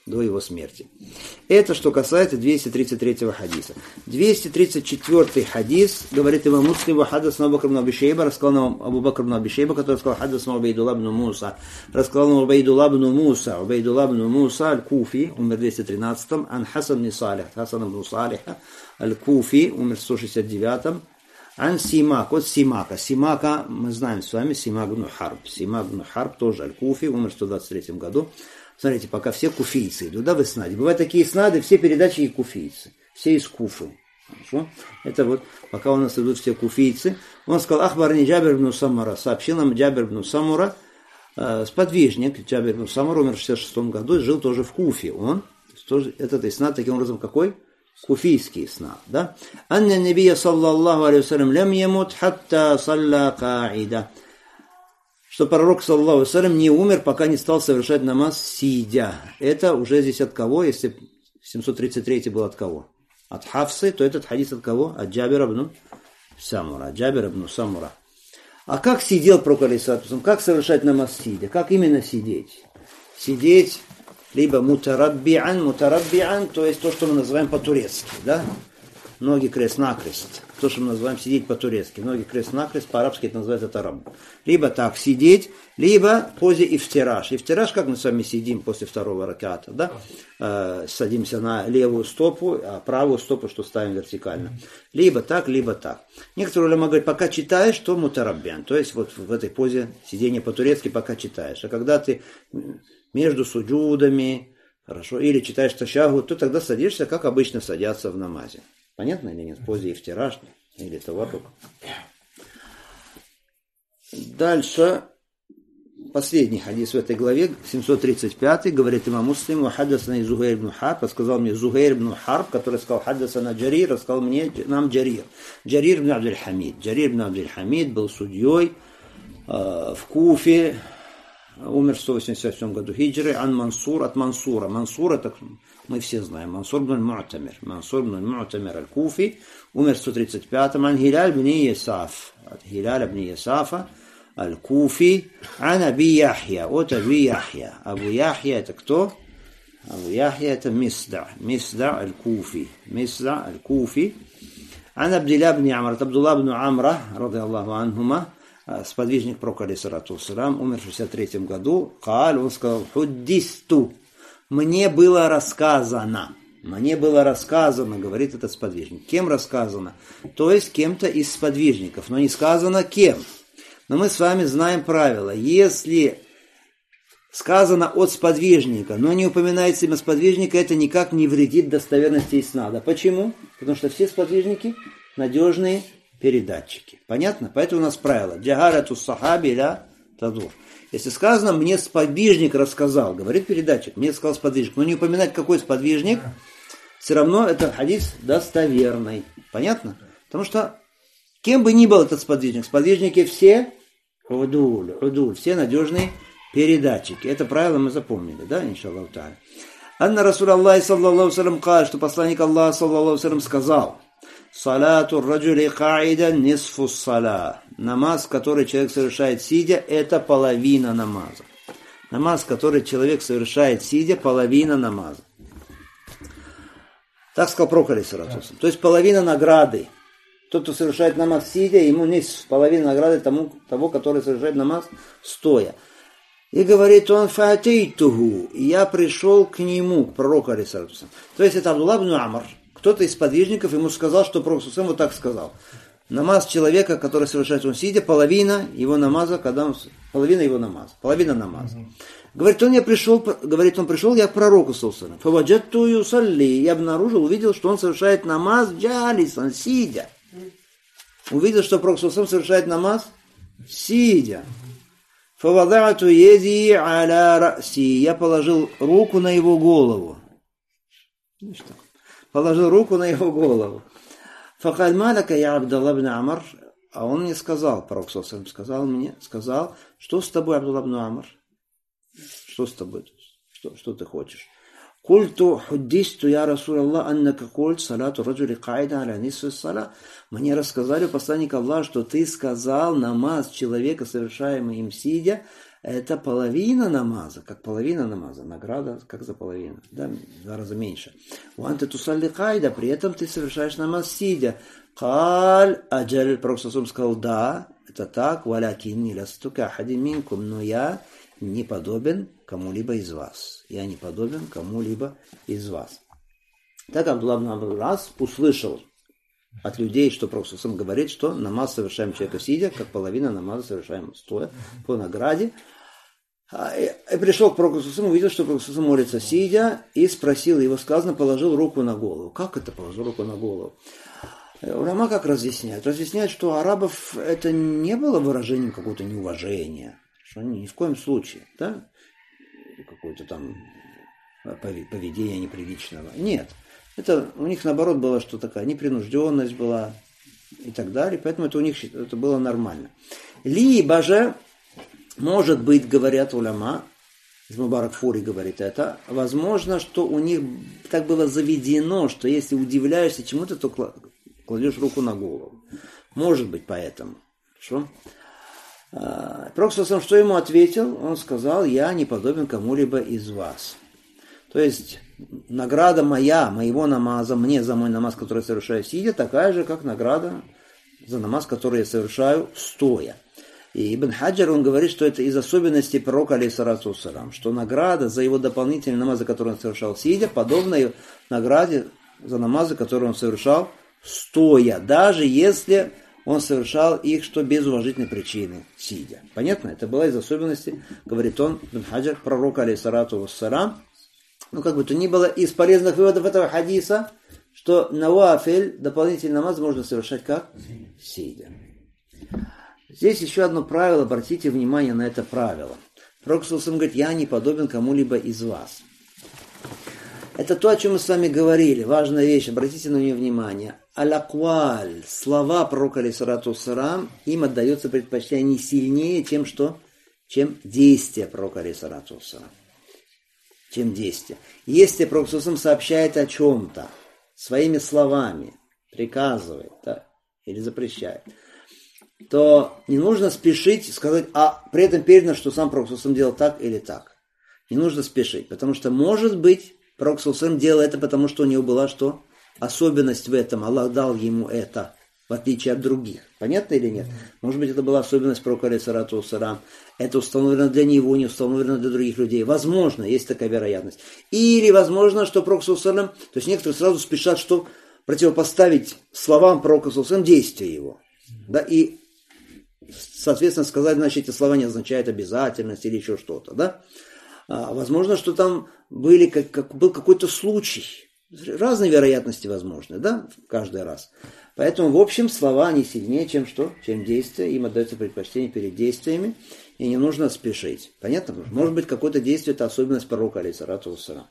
до его смерти. Это что касается двести тридцать третьего хадиса. двести тридцать четвёртый хадис говорит имам Муслим: хаддасана Абу Бакр ибн Аби Шейба, рассказал нам Абу Бакр ибн Аби Шейба, который сказал: хаддасана Убайдуллах ибн Муса, рассказал нам Убайдуллах ибн Муса, Убайдуллах ибн Муса аль-Куфи, умер в двести тринадцатом, ан Хасан ибн Салих, Хасан ибн Салиха аль-Куфи, умер в сто шестьдесят девятом, ан Симак, от Симака. Симака мы знаем с вами, Симак ибн Харб. Симак ибн Харб тоже аль-Куфи, умер в сто двадцать третьем году. Смотрите, пока все куфийцы идут, да, в иснаде. Бывают такие снады, все передачи и куфийцы. Все из Куфы. Хорошо? Это вот, пока у нас идут все куфийцы. Он сказал: ахбарни Джабир ибн Самура. Сообщил нам Джабир ибн Самура, э, сподвижник. Джабир ибн Самура умер в шестьдесят шестом году и жил тоже в Куфе. Он, тоже, этот иснад таким образом какой? Куфийский иснад, да? Анна набия саллаллаху алейхи вассалям лям ямут хатта салла каида. Что пророк, саллаллаху алейхи вассалям, не умер, пока не стал совершать намаз сидя. Это уже здесь от кого? Если семьсот тридцать третий был от кого? От Хафсы, то этот хадис от кого? От Джабира ибн Самура. Джабир ибн Самура. А как сидел пророк, алейхиссалату, как совершать намаз сидя? Как именно сидеть? Сидеть либо мутараббиан, мутараббиан, то есть то, что мы называем по-турецки, да? Ноги крест-накрест. То, что мы называем сидеть по-турецки. Ноги крест-накрест, по-арабски это называется тараб. Либо так сидеть, либо в позе ифтираж. Ифтираж, как мы с вами сидим после второго раката, да? Э, садимся на левую стопу, а правую стопу, что ставим вертикально. Либо так, либо так. Некоторые уляма говорят, пока читаешь, то мутараббиан. То есть вот в этой позе сидения по-турецки пока читаешь. А когда ты между суджудами, хорошо, или читаешь ташахуд, то тогда садишься, как обычно садятся в намазе. Понятно или нет? В позе ифтираж или таваррук. Дальше, последний хадис в этой главе, семьсот тридцать пятый, говорит имам Муслим: хаддасана Зухайр ибн Харб, рассказал мне Зухайр ибн Харб, который сказал: хаддасана Джарир, рассказал мне, нам Джарир. Джарир ибн Абдуль-Хамид. Джарир ибн Абдуль-Хамид был судьей э, в Куфе, умер в сто восемьдесят седьмом году хиджры, ан Мансур, от Мансура. Мансур, это мы все знаем, Мансур ибн Му'тамир. Мансур ибн Му'тамир аль-Куфи, умер в сто тридцать пятом, ан Хиляль ибн Ясаф, от Хиляля ибн Ясафа аль-Куфи, ан Аби Яхья, от Аби Яхья. Абу Яхья это кто? Абу Яхья это Мисда, Мисда аль-Куфи, Мисда аль-Куфи, ан Абдилlah ибн Амр, от Абдулла ибн Амра, радиаллаху анхума, сподвижник пророка, алейхиссалату вассалям, умер в шестьдесят третьем году. Кааль, он сказал: худдисту, мне было рассказано. Мне было рассказано, говорит этот сподвижник. Кем рассказано? То есть кем-то из сподвижников, но не сказано кем. Но мы с вами знаем правило. Если сказано от сподвижника, но не упоминается имя сподвижника, это никак не вредит достоверности иснада. Почему? Потому что все сподвижники надежные передатчики. Понятно? Поэтому у нас правило: джагарату сахаби ля тадур. Если сказано, мне сподвижник рассказал, говорит передатчик, мне сказал сподвижник, но не упоминать, какой сподвижник, все равно это хадис достоверный. Понятно? Потому что кем бы ни был этот сподвижник, сподвижники все удуль, удуль, все надежные передатчики. Это правило мы запомнили, да, иншаллаху та'аля. Анна Расул Аллахи саллаллаху алейхи ва саллям сказал, что посланник Аллаха саллаллаху алейхи ва саллям сказал: салату раджули каида нисфу сала. Намаз, который человек совершает сидя, это половина намаза. Намаз, который человек совершает сидя, половина намаза. Так сказал пророк, алейхиссалату вассалям. То есть половина награды. Тот, кто совершает намаз сидя, ему нисф, половина награды тому, того, который совершает намаз стоя. И говорит он: фатейтуху, я пришел к нему, к пророку, алейхиссалату вассалям. То есть это Абдулла ибн Амр. Кто-то из сподвижников ему сказал, что пророк сам вот так сказал: намаз человека, который совершает он сидя, половина его намаза, когда он, половина его намаза, половина намаза. Mm-hmm. Говорит, он я пришел, говорит, он пришел, я к пророку саллаллаху фаваджатту юсалли, я обнаружил, увидел, что он совершает намаз джалисан, сидя. Увидел, что пророк саллаллаху совершает намаз сидя. Фавадату еди аля раси, я положил руку на его голову. Ну что? Положил руку на его голову. Факаль маляка я Абдулла ибн Амр, а он мне сказал, пророк саллаллаху алейхи ва саллям сказал мне, сказал: что с тобой, Абдулла ибн Амр? Что с тобой? Что, что ты хочешь? Культу худдисту я Расулаллах аннака культ салату раджули каида аля нисфи сала. Мне рассказали, посланник Аллаха, что ты сказал, намаз человека, совершаемый им сидя, это половина намаза, как половина намаза, награда как за половину, да, в два раза меньше. Уанты тусалли кайда, при этом ты совершаешь намаз сидя. Каль аджаль, Пророк сказал, да, это так, валякин не лястука ахадин минкум, но я не подобен кому-либо из вас. Я не подобен кому-либо из вас. Так Абдулла ибн Аббас услышал от людей, что Пророк говорит, что намаз совершаем человека сидя, как половина намаза совершаем стоя по награде. И пришел к Пророку, увидел, что Пророк молится сидя, и спросил, его сказано, положил руку на голову. Как это положил руку на голову? Улама как разъясняют? Разъясняют, что у арабов это не было выражением какого-то неуважения, что они ни в коем случае, да, какое-то там поведение неприличного. Нет. Это у них наоборот было, что такая непринужденность была и так далее, поэтому это у них это было нормально. Либо же, может быть, говорят уляма, Мубарак Фури говорит это, возможно, что у них так было заведено, что если удивляешься чему-то, то кладешь руку на голову. Может быть, поэтому. Хорошо? Пророк, что ему ответил? Он сказал, я не подобен кому-либо из вас. То есть, награда моя, моего намаза, мне за мой намаз, который я совершаю сидя, такая же, как награда за намаз, который я совершаю стоя. И Ибн Хаджар, он говорит, что это из особенностей пророка, алейхиссалату вассалам, что награда за его дополнительный намаз, который он совершал сидя, подобна награде за намазы, которые он совершал стоя, даже если он совершал их, что без уважительной причины, сидя. Понятно? Это была из особенностей, говорит он, Ибн Хаджар, пророка, алейхиссалату вассалам. Ну, как бы то ни было, из полезных выводов этого хадиса, что навафиль, дополнительный намаз, можно совершать как? Сидя. Здесь еще одно правило, обратите внимание на это правило. Пророк говорит, я не подобен кому-либо из вас. Это то, о чем мы с вами говорили, важная вещь, обратите на нее внимание. Аль-акваль, слова пророка, алейхиссалату вассалам, им отдается предпочтение не сильнее, чем что? Чем действия пророка, алейхиссалату вассалам. Чем действие. Если Пророк сообщает о чем-то своими словами, приказывает, да, или запрещает, то не нужно спешить сказать, а при этом передано, что сам Пророк делал так или так. Не нужно спешить, потому что, может быть, Пророк делал это, потому что у него была что? Особенность в этом. Аллах дал ему это, в отличие от других. Понятно или нет? Может быть, это была особенность пророка, алейхиссалату вассалам. Это установлено для него, не установлено для других людей. Возможно, есть такая вероятность. Или возможно, что пророк, саллаллаху алейхи ва саллям, то есть некоторые сразу спешат, что противопоставить словам пророка, саллаллаху алейхи ва саллям, действия его. Да, и, соответственно, сказать, значит, эти слова не означают обязательность или еще что-то. Да? А, возможно, что там были, как, как, был какой-то случай. Разные вероятности возможны, да, каждый раз. Поэтому, в общем, слова не сильнее, чем что? Чем действия. Им отдается предпочтение перед действиями. И не нужно спешить. Понятно? Может быть, какое-то действие – это особенность пророка, алейхиссалату вассалам.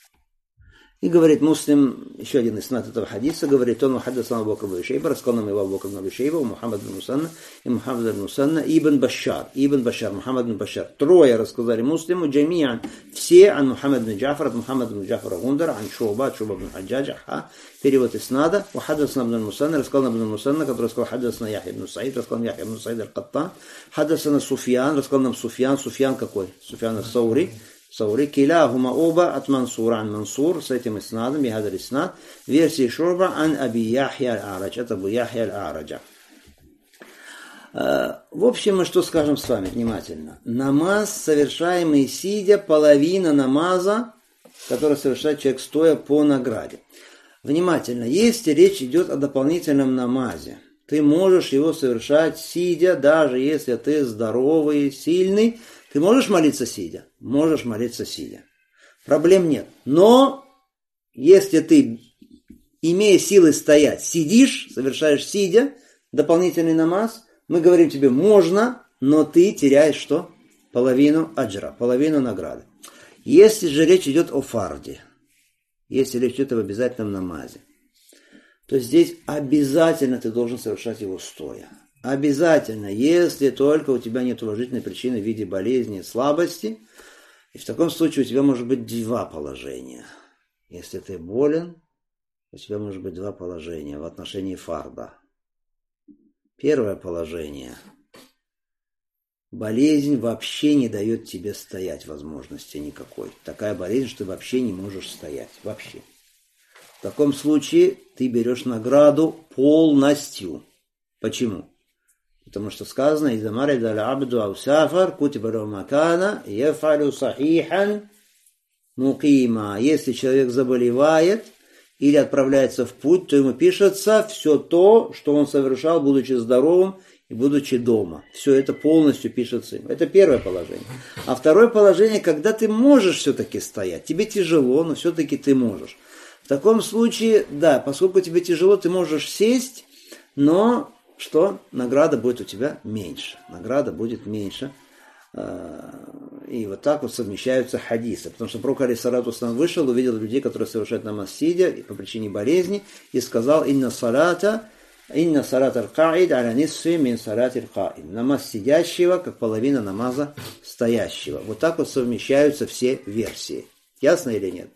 И говорит Муслим, еще один иснад этого хадиса, говорит он, «Мухаддасан Абу Бакр ибн Шейба, рассказал нам его Абу Бакр ибн Шейба, Мухаммад ибн Мусанна, и Мухаммад ибн Мусанна, и Ибн Башар, Ибн Башар, Мухаммад ибн Башар». Трое рассказали Муслиму, джамиан, все, ан Мухаммад ибн Джафар, от Мухаммад ибн Джафара Гундар, ан Шуба, Шуба ибн Хаджаджа, ха, перевод иснада, «Мухаддасан ибн Мусанна», рассказал нам ибн Мусанна, который сказал, «Хаддасан Яхья ибн Саид», рассказал нам Яхья ибн Саид аль-Каттан, «Хаддасан Суфьян», рассказал нам Суфьян, Суфьян какой? Суфьян ас-Саури, Саури, киляхума оба от Мансура ан Мансур, с этим иснадом, бихадар иснад, версии Шурба ан Аби Яхья аль-Арадж, это Абу Яхья аль-Араджа. В общем, мы что скажем с вами внимательно? Намаз, совершаемый сидя, половина намаза, который совершает человек стоя по награде. Внимательно, если речь идет о дополнительном намазе, ты можешь его совершать сидя, даже если ты здоровый, сильный. Ты можешь молиться сидя? Можешь молиться сидя. Проблем нет. Но, если ты, имея силы стоять, сидишь, совершаешь сидя, дополнительный намаз, мы говорим тебе, можно, но ты теряешь что? Половину аджра, половину награды. Если же речь идет о фарде, если речь идет об обязательном намазе, то здесь обязательно ты должен совершать его стоя. Обязательно, если только у тебя нет уважительной причины в виде болезни, слабости. И в таком случае у тебя может быть два положения. Если ты болен, у тебя может быть два положения в отношении фарда. Первое положение. болезнь вообще не дает тебе стоять возможности никакой. Такая болезнь, что ты вообще не можешь стоять. Вообще. В таком случае ты берешь награду полностью. Почему? Потому что сказано: «Иза марида аль-абду ау сафар, кутиба лаху ма кана яфалю сахихан мукима». Если человек заболевает или отправляется в путь, то ему пишется все то, что он совершал, будучи здоровым и будучи дома. Все это полностью пишется ему. Это первое положение. А второе положение, когда ты можешь все-таки стоять. Тебе тяжело, но все-таки ты можешь. В таком случае, да, поскольку тебе тяжело, ты можешь сесть, но что? Награда будет у тебя меньше. Награда будет меньше. И вот так вот совмещаются хадисы. Потому что пророк алейхиссалату вассалям вышел, увидел людей, которые совершают намаз сидя по причине болезни, и сказал: «Инна салата, инна салат аль-каид аля нисфи мин салат аль-каид». Намаз сидящего, как половина намаза стоящего. Вот так вот совмещаются все версии. Ясно или нет?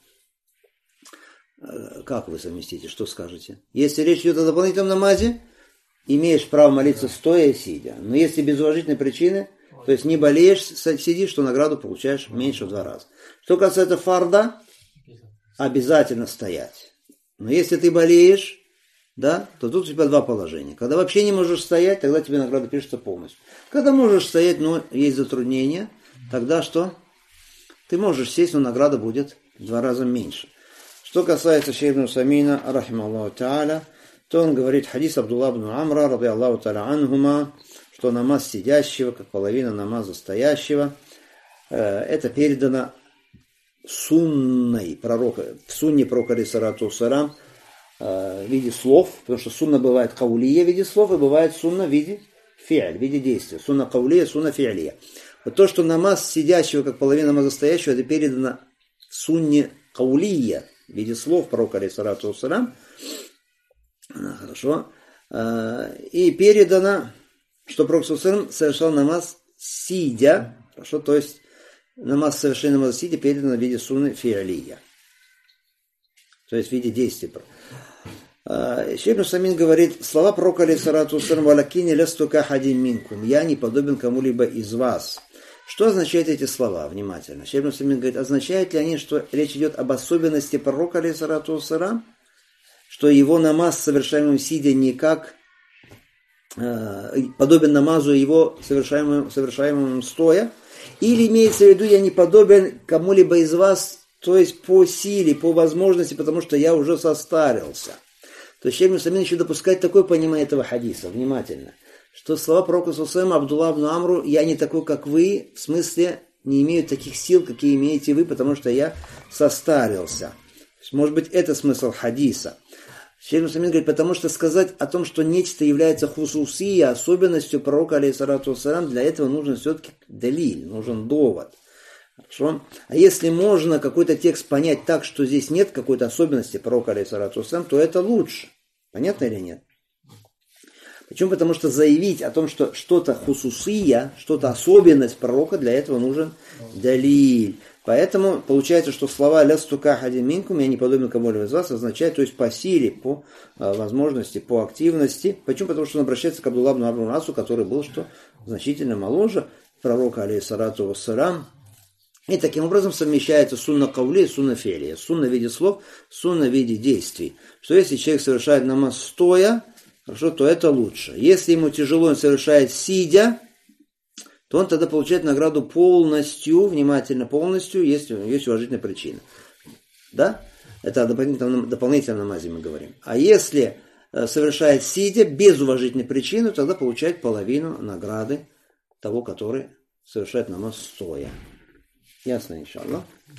Как вы совместите? Что скажете? Если речь идет о дополнительном намазе, имеешь право молиться стоя и сидя. Но если без уважительной причины, то есть не болеешь, сидишь, то награду получаешь меньше в два раза. Что касается фарда, обязательно стоять. Но если ты болеешь, да, то тут у тебя два положения. Когда вообще не можешь стоять, тогда тебе награда пишется полностью. Когда можешь стоять, но есть затруднения, тогда что? Ты можешь сесть, но награда будет в два раза меньше. Что касается шейха ибн Усаймина, рахимахуллаху тааля, то он говорит: хадис Абдулла ибн Амра, ради Аллаху тааля анхума, что намаз сидящего, как половина намаза стоящего, это передано сунной пророка, в сунне пророка алейхиссалату вассалям в виде слов, потому что сунна бывает каулия в виде слов, и бывает сунна в виде фи'аль, в виде действия. Сунна каулия, сунна фи'алия. Вот то, что намаз сидящего, как половина намаза стоящего, это передано в сунне каулия, в виде слов пророка алейхиссалату вассалям. Хорошо. И передано, что пророк совершал намаз сидя. Хорошо, то есть намаз совершения намаза сидя передано в виде сунны фи'алия. То есть в виде действия. Шейх ибн Усаймин говорит: слова пророка алейхиссалату вассалям: «Валакини ласту кахадин минкум», я не подобен кому-либо из вас. Что означают эти слова? Внимательно. Шейх ибн Усаймин говорит: означают ли они, что речь идет об особенности пророка алейхиссалату вассалям, что его намаз, совершаемый сидя, не как э, подобен намазу его, совершаемому, совершаемому стоя, или имеется в виду, я не подобен кому-либо из вас, то есть по силе, по возможности, потому что я уже состарился. То есть шейх ибн Усаймин еще допускает такое понимание этого хадиса, внимательно, что слова пророка саллаллаху Абдулла ибн Амру: я не такой, как вы, в смысле не имею таких сил, какие имеете вы, потому что я состарился. Может быть, это смысл хадиса. Шейх ибн Усаймин говорит: потому что сказать о том, что нечто является хусусия, особенностью пророка алейхиссалату вассалям, для этого нужен все-таки далиль, нужен довод. Хорошо? А если можно какой-то текст понять так, что здесь нет какой-то особенности пророка алейхиссалату вассалям, то это лучше. Понятно или нет? Почему? Потому что заявить о том, что что-то хусусия, что-то особенность пророка, для этого нужен далиль. Поэтому получается, что слова «лясту кахадин минкум», я не подобен кому-либо из вас, означает, то есть по силе, по э, возможности, по активности. Почему? Потому что он обращается к Абдулла ибн Амру Асу, который был что значительно моложе пророка алейхиссалату вассалям. И таким образом совмещается сунна каули и сунна фи'лия. Сунна в виде слов, сунна в виде действий. Что если человек совершает намаз стоя, хорошо, то это лучше. Если ему тяжело, он совершает сидя, то он тогда получает награду полностью, внимательно полностью, если есть уважительная причина. Да? Это о дополнительном, дополнительном намазе мы говорим. А если совершает сидя без уважительной причины, тогда получает половину награды того, который совершает намаз стоя. Ясно, иншаллах.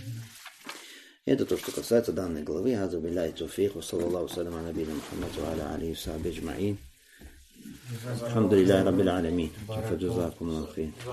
Это то, что касается данной главы. Аза билляхи тауфик, ва саллаллаху салям аля набийина Мухаммад ва аля алихи ва сахбихи аджмаин. Алхамдулиллахи раббил алямин. Джазакумуллаху хейр.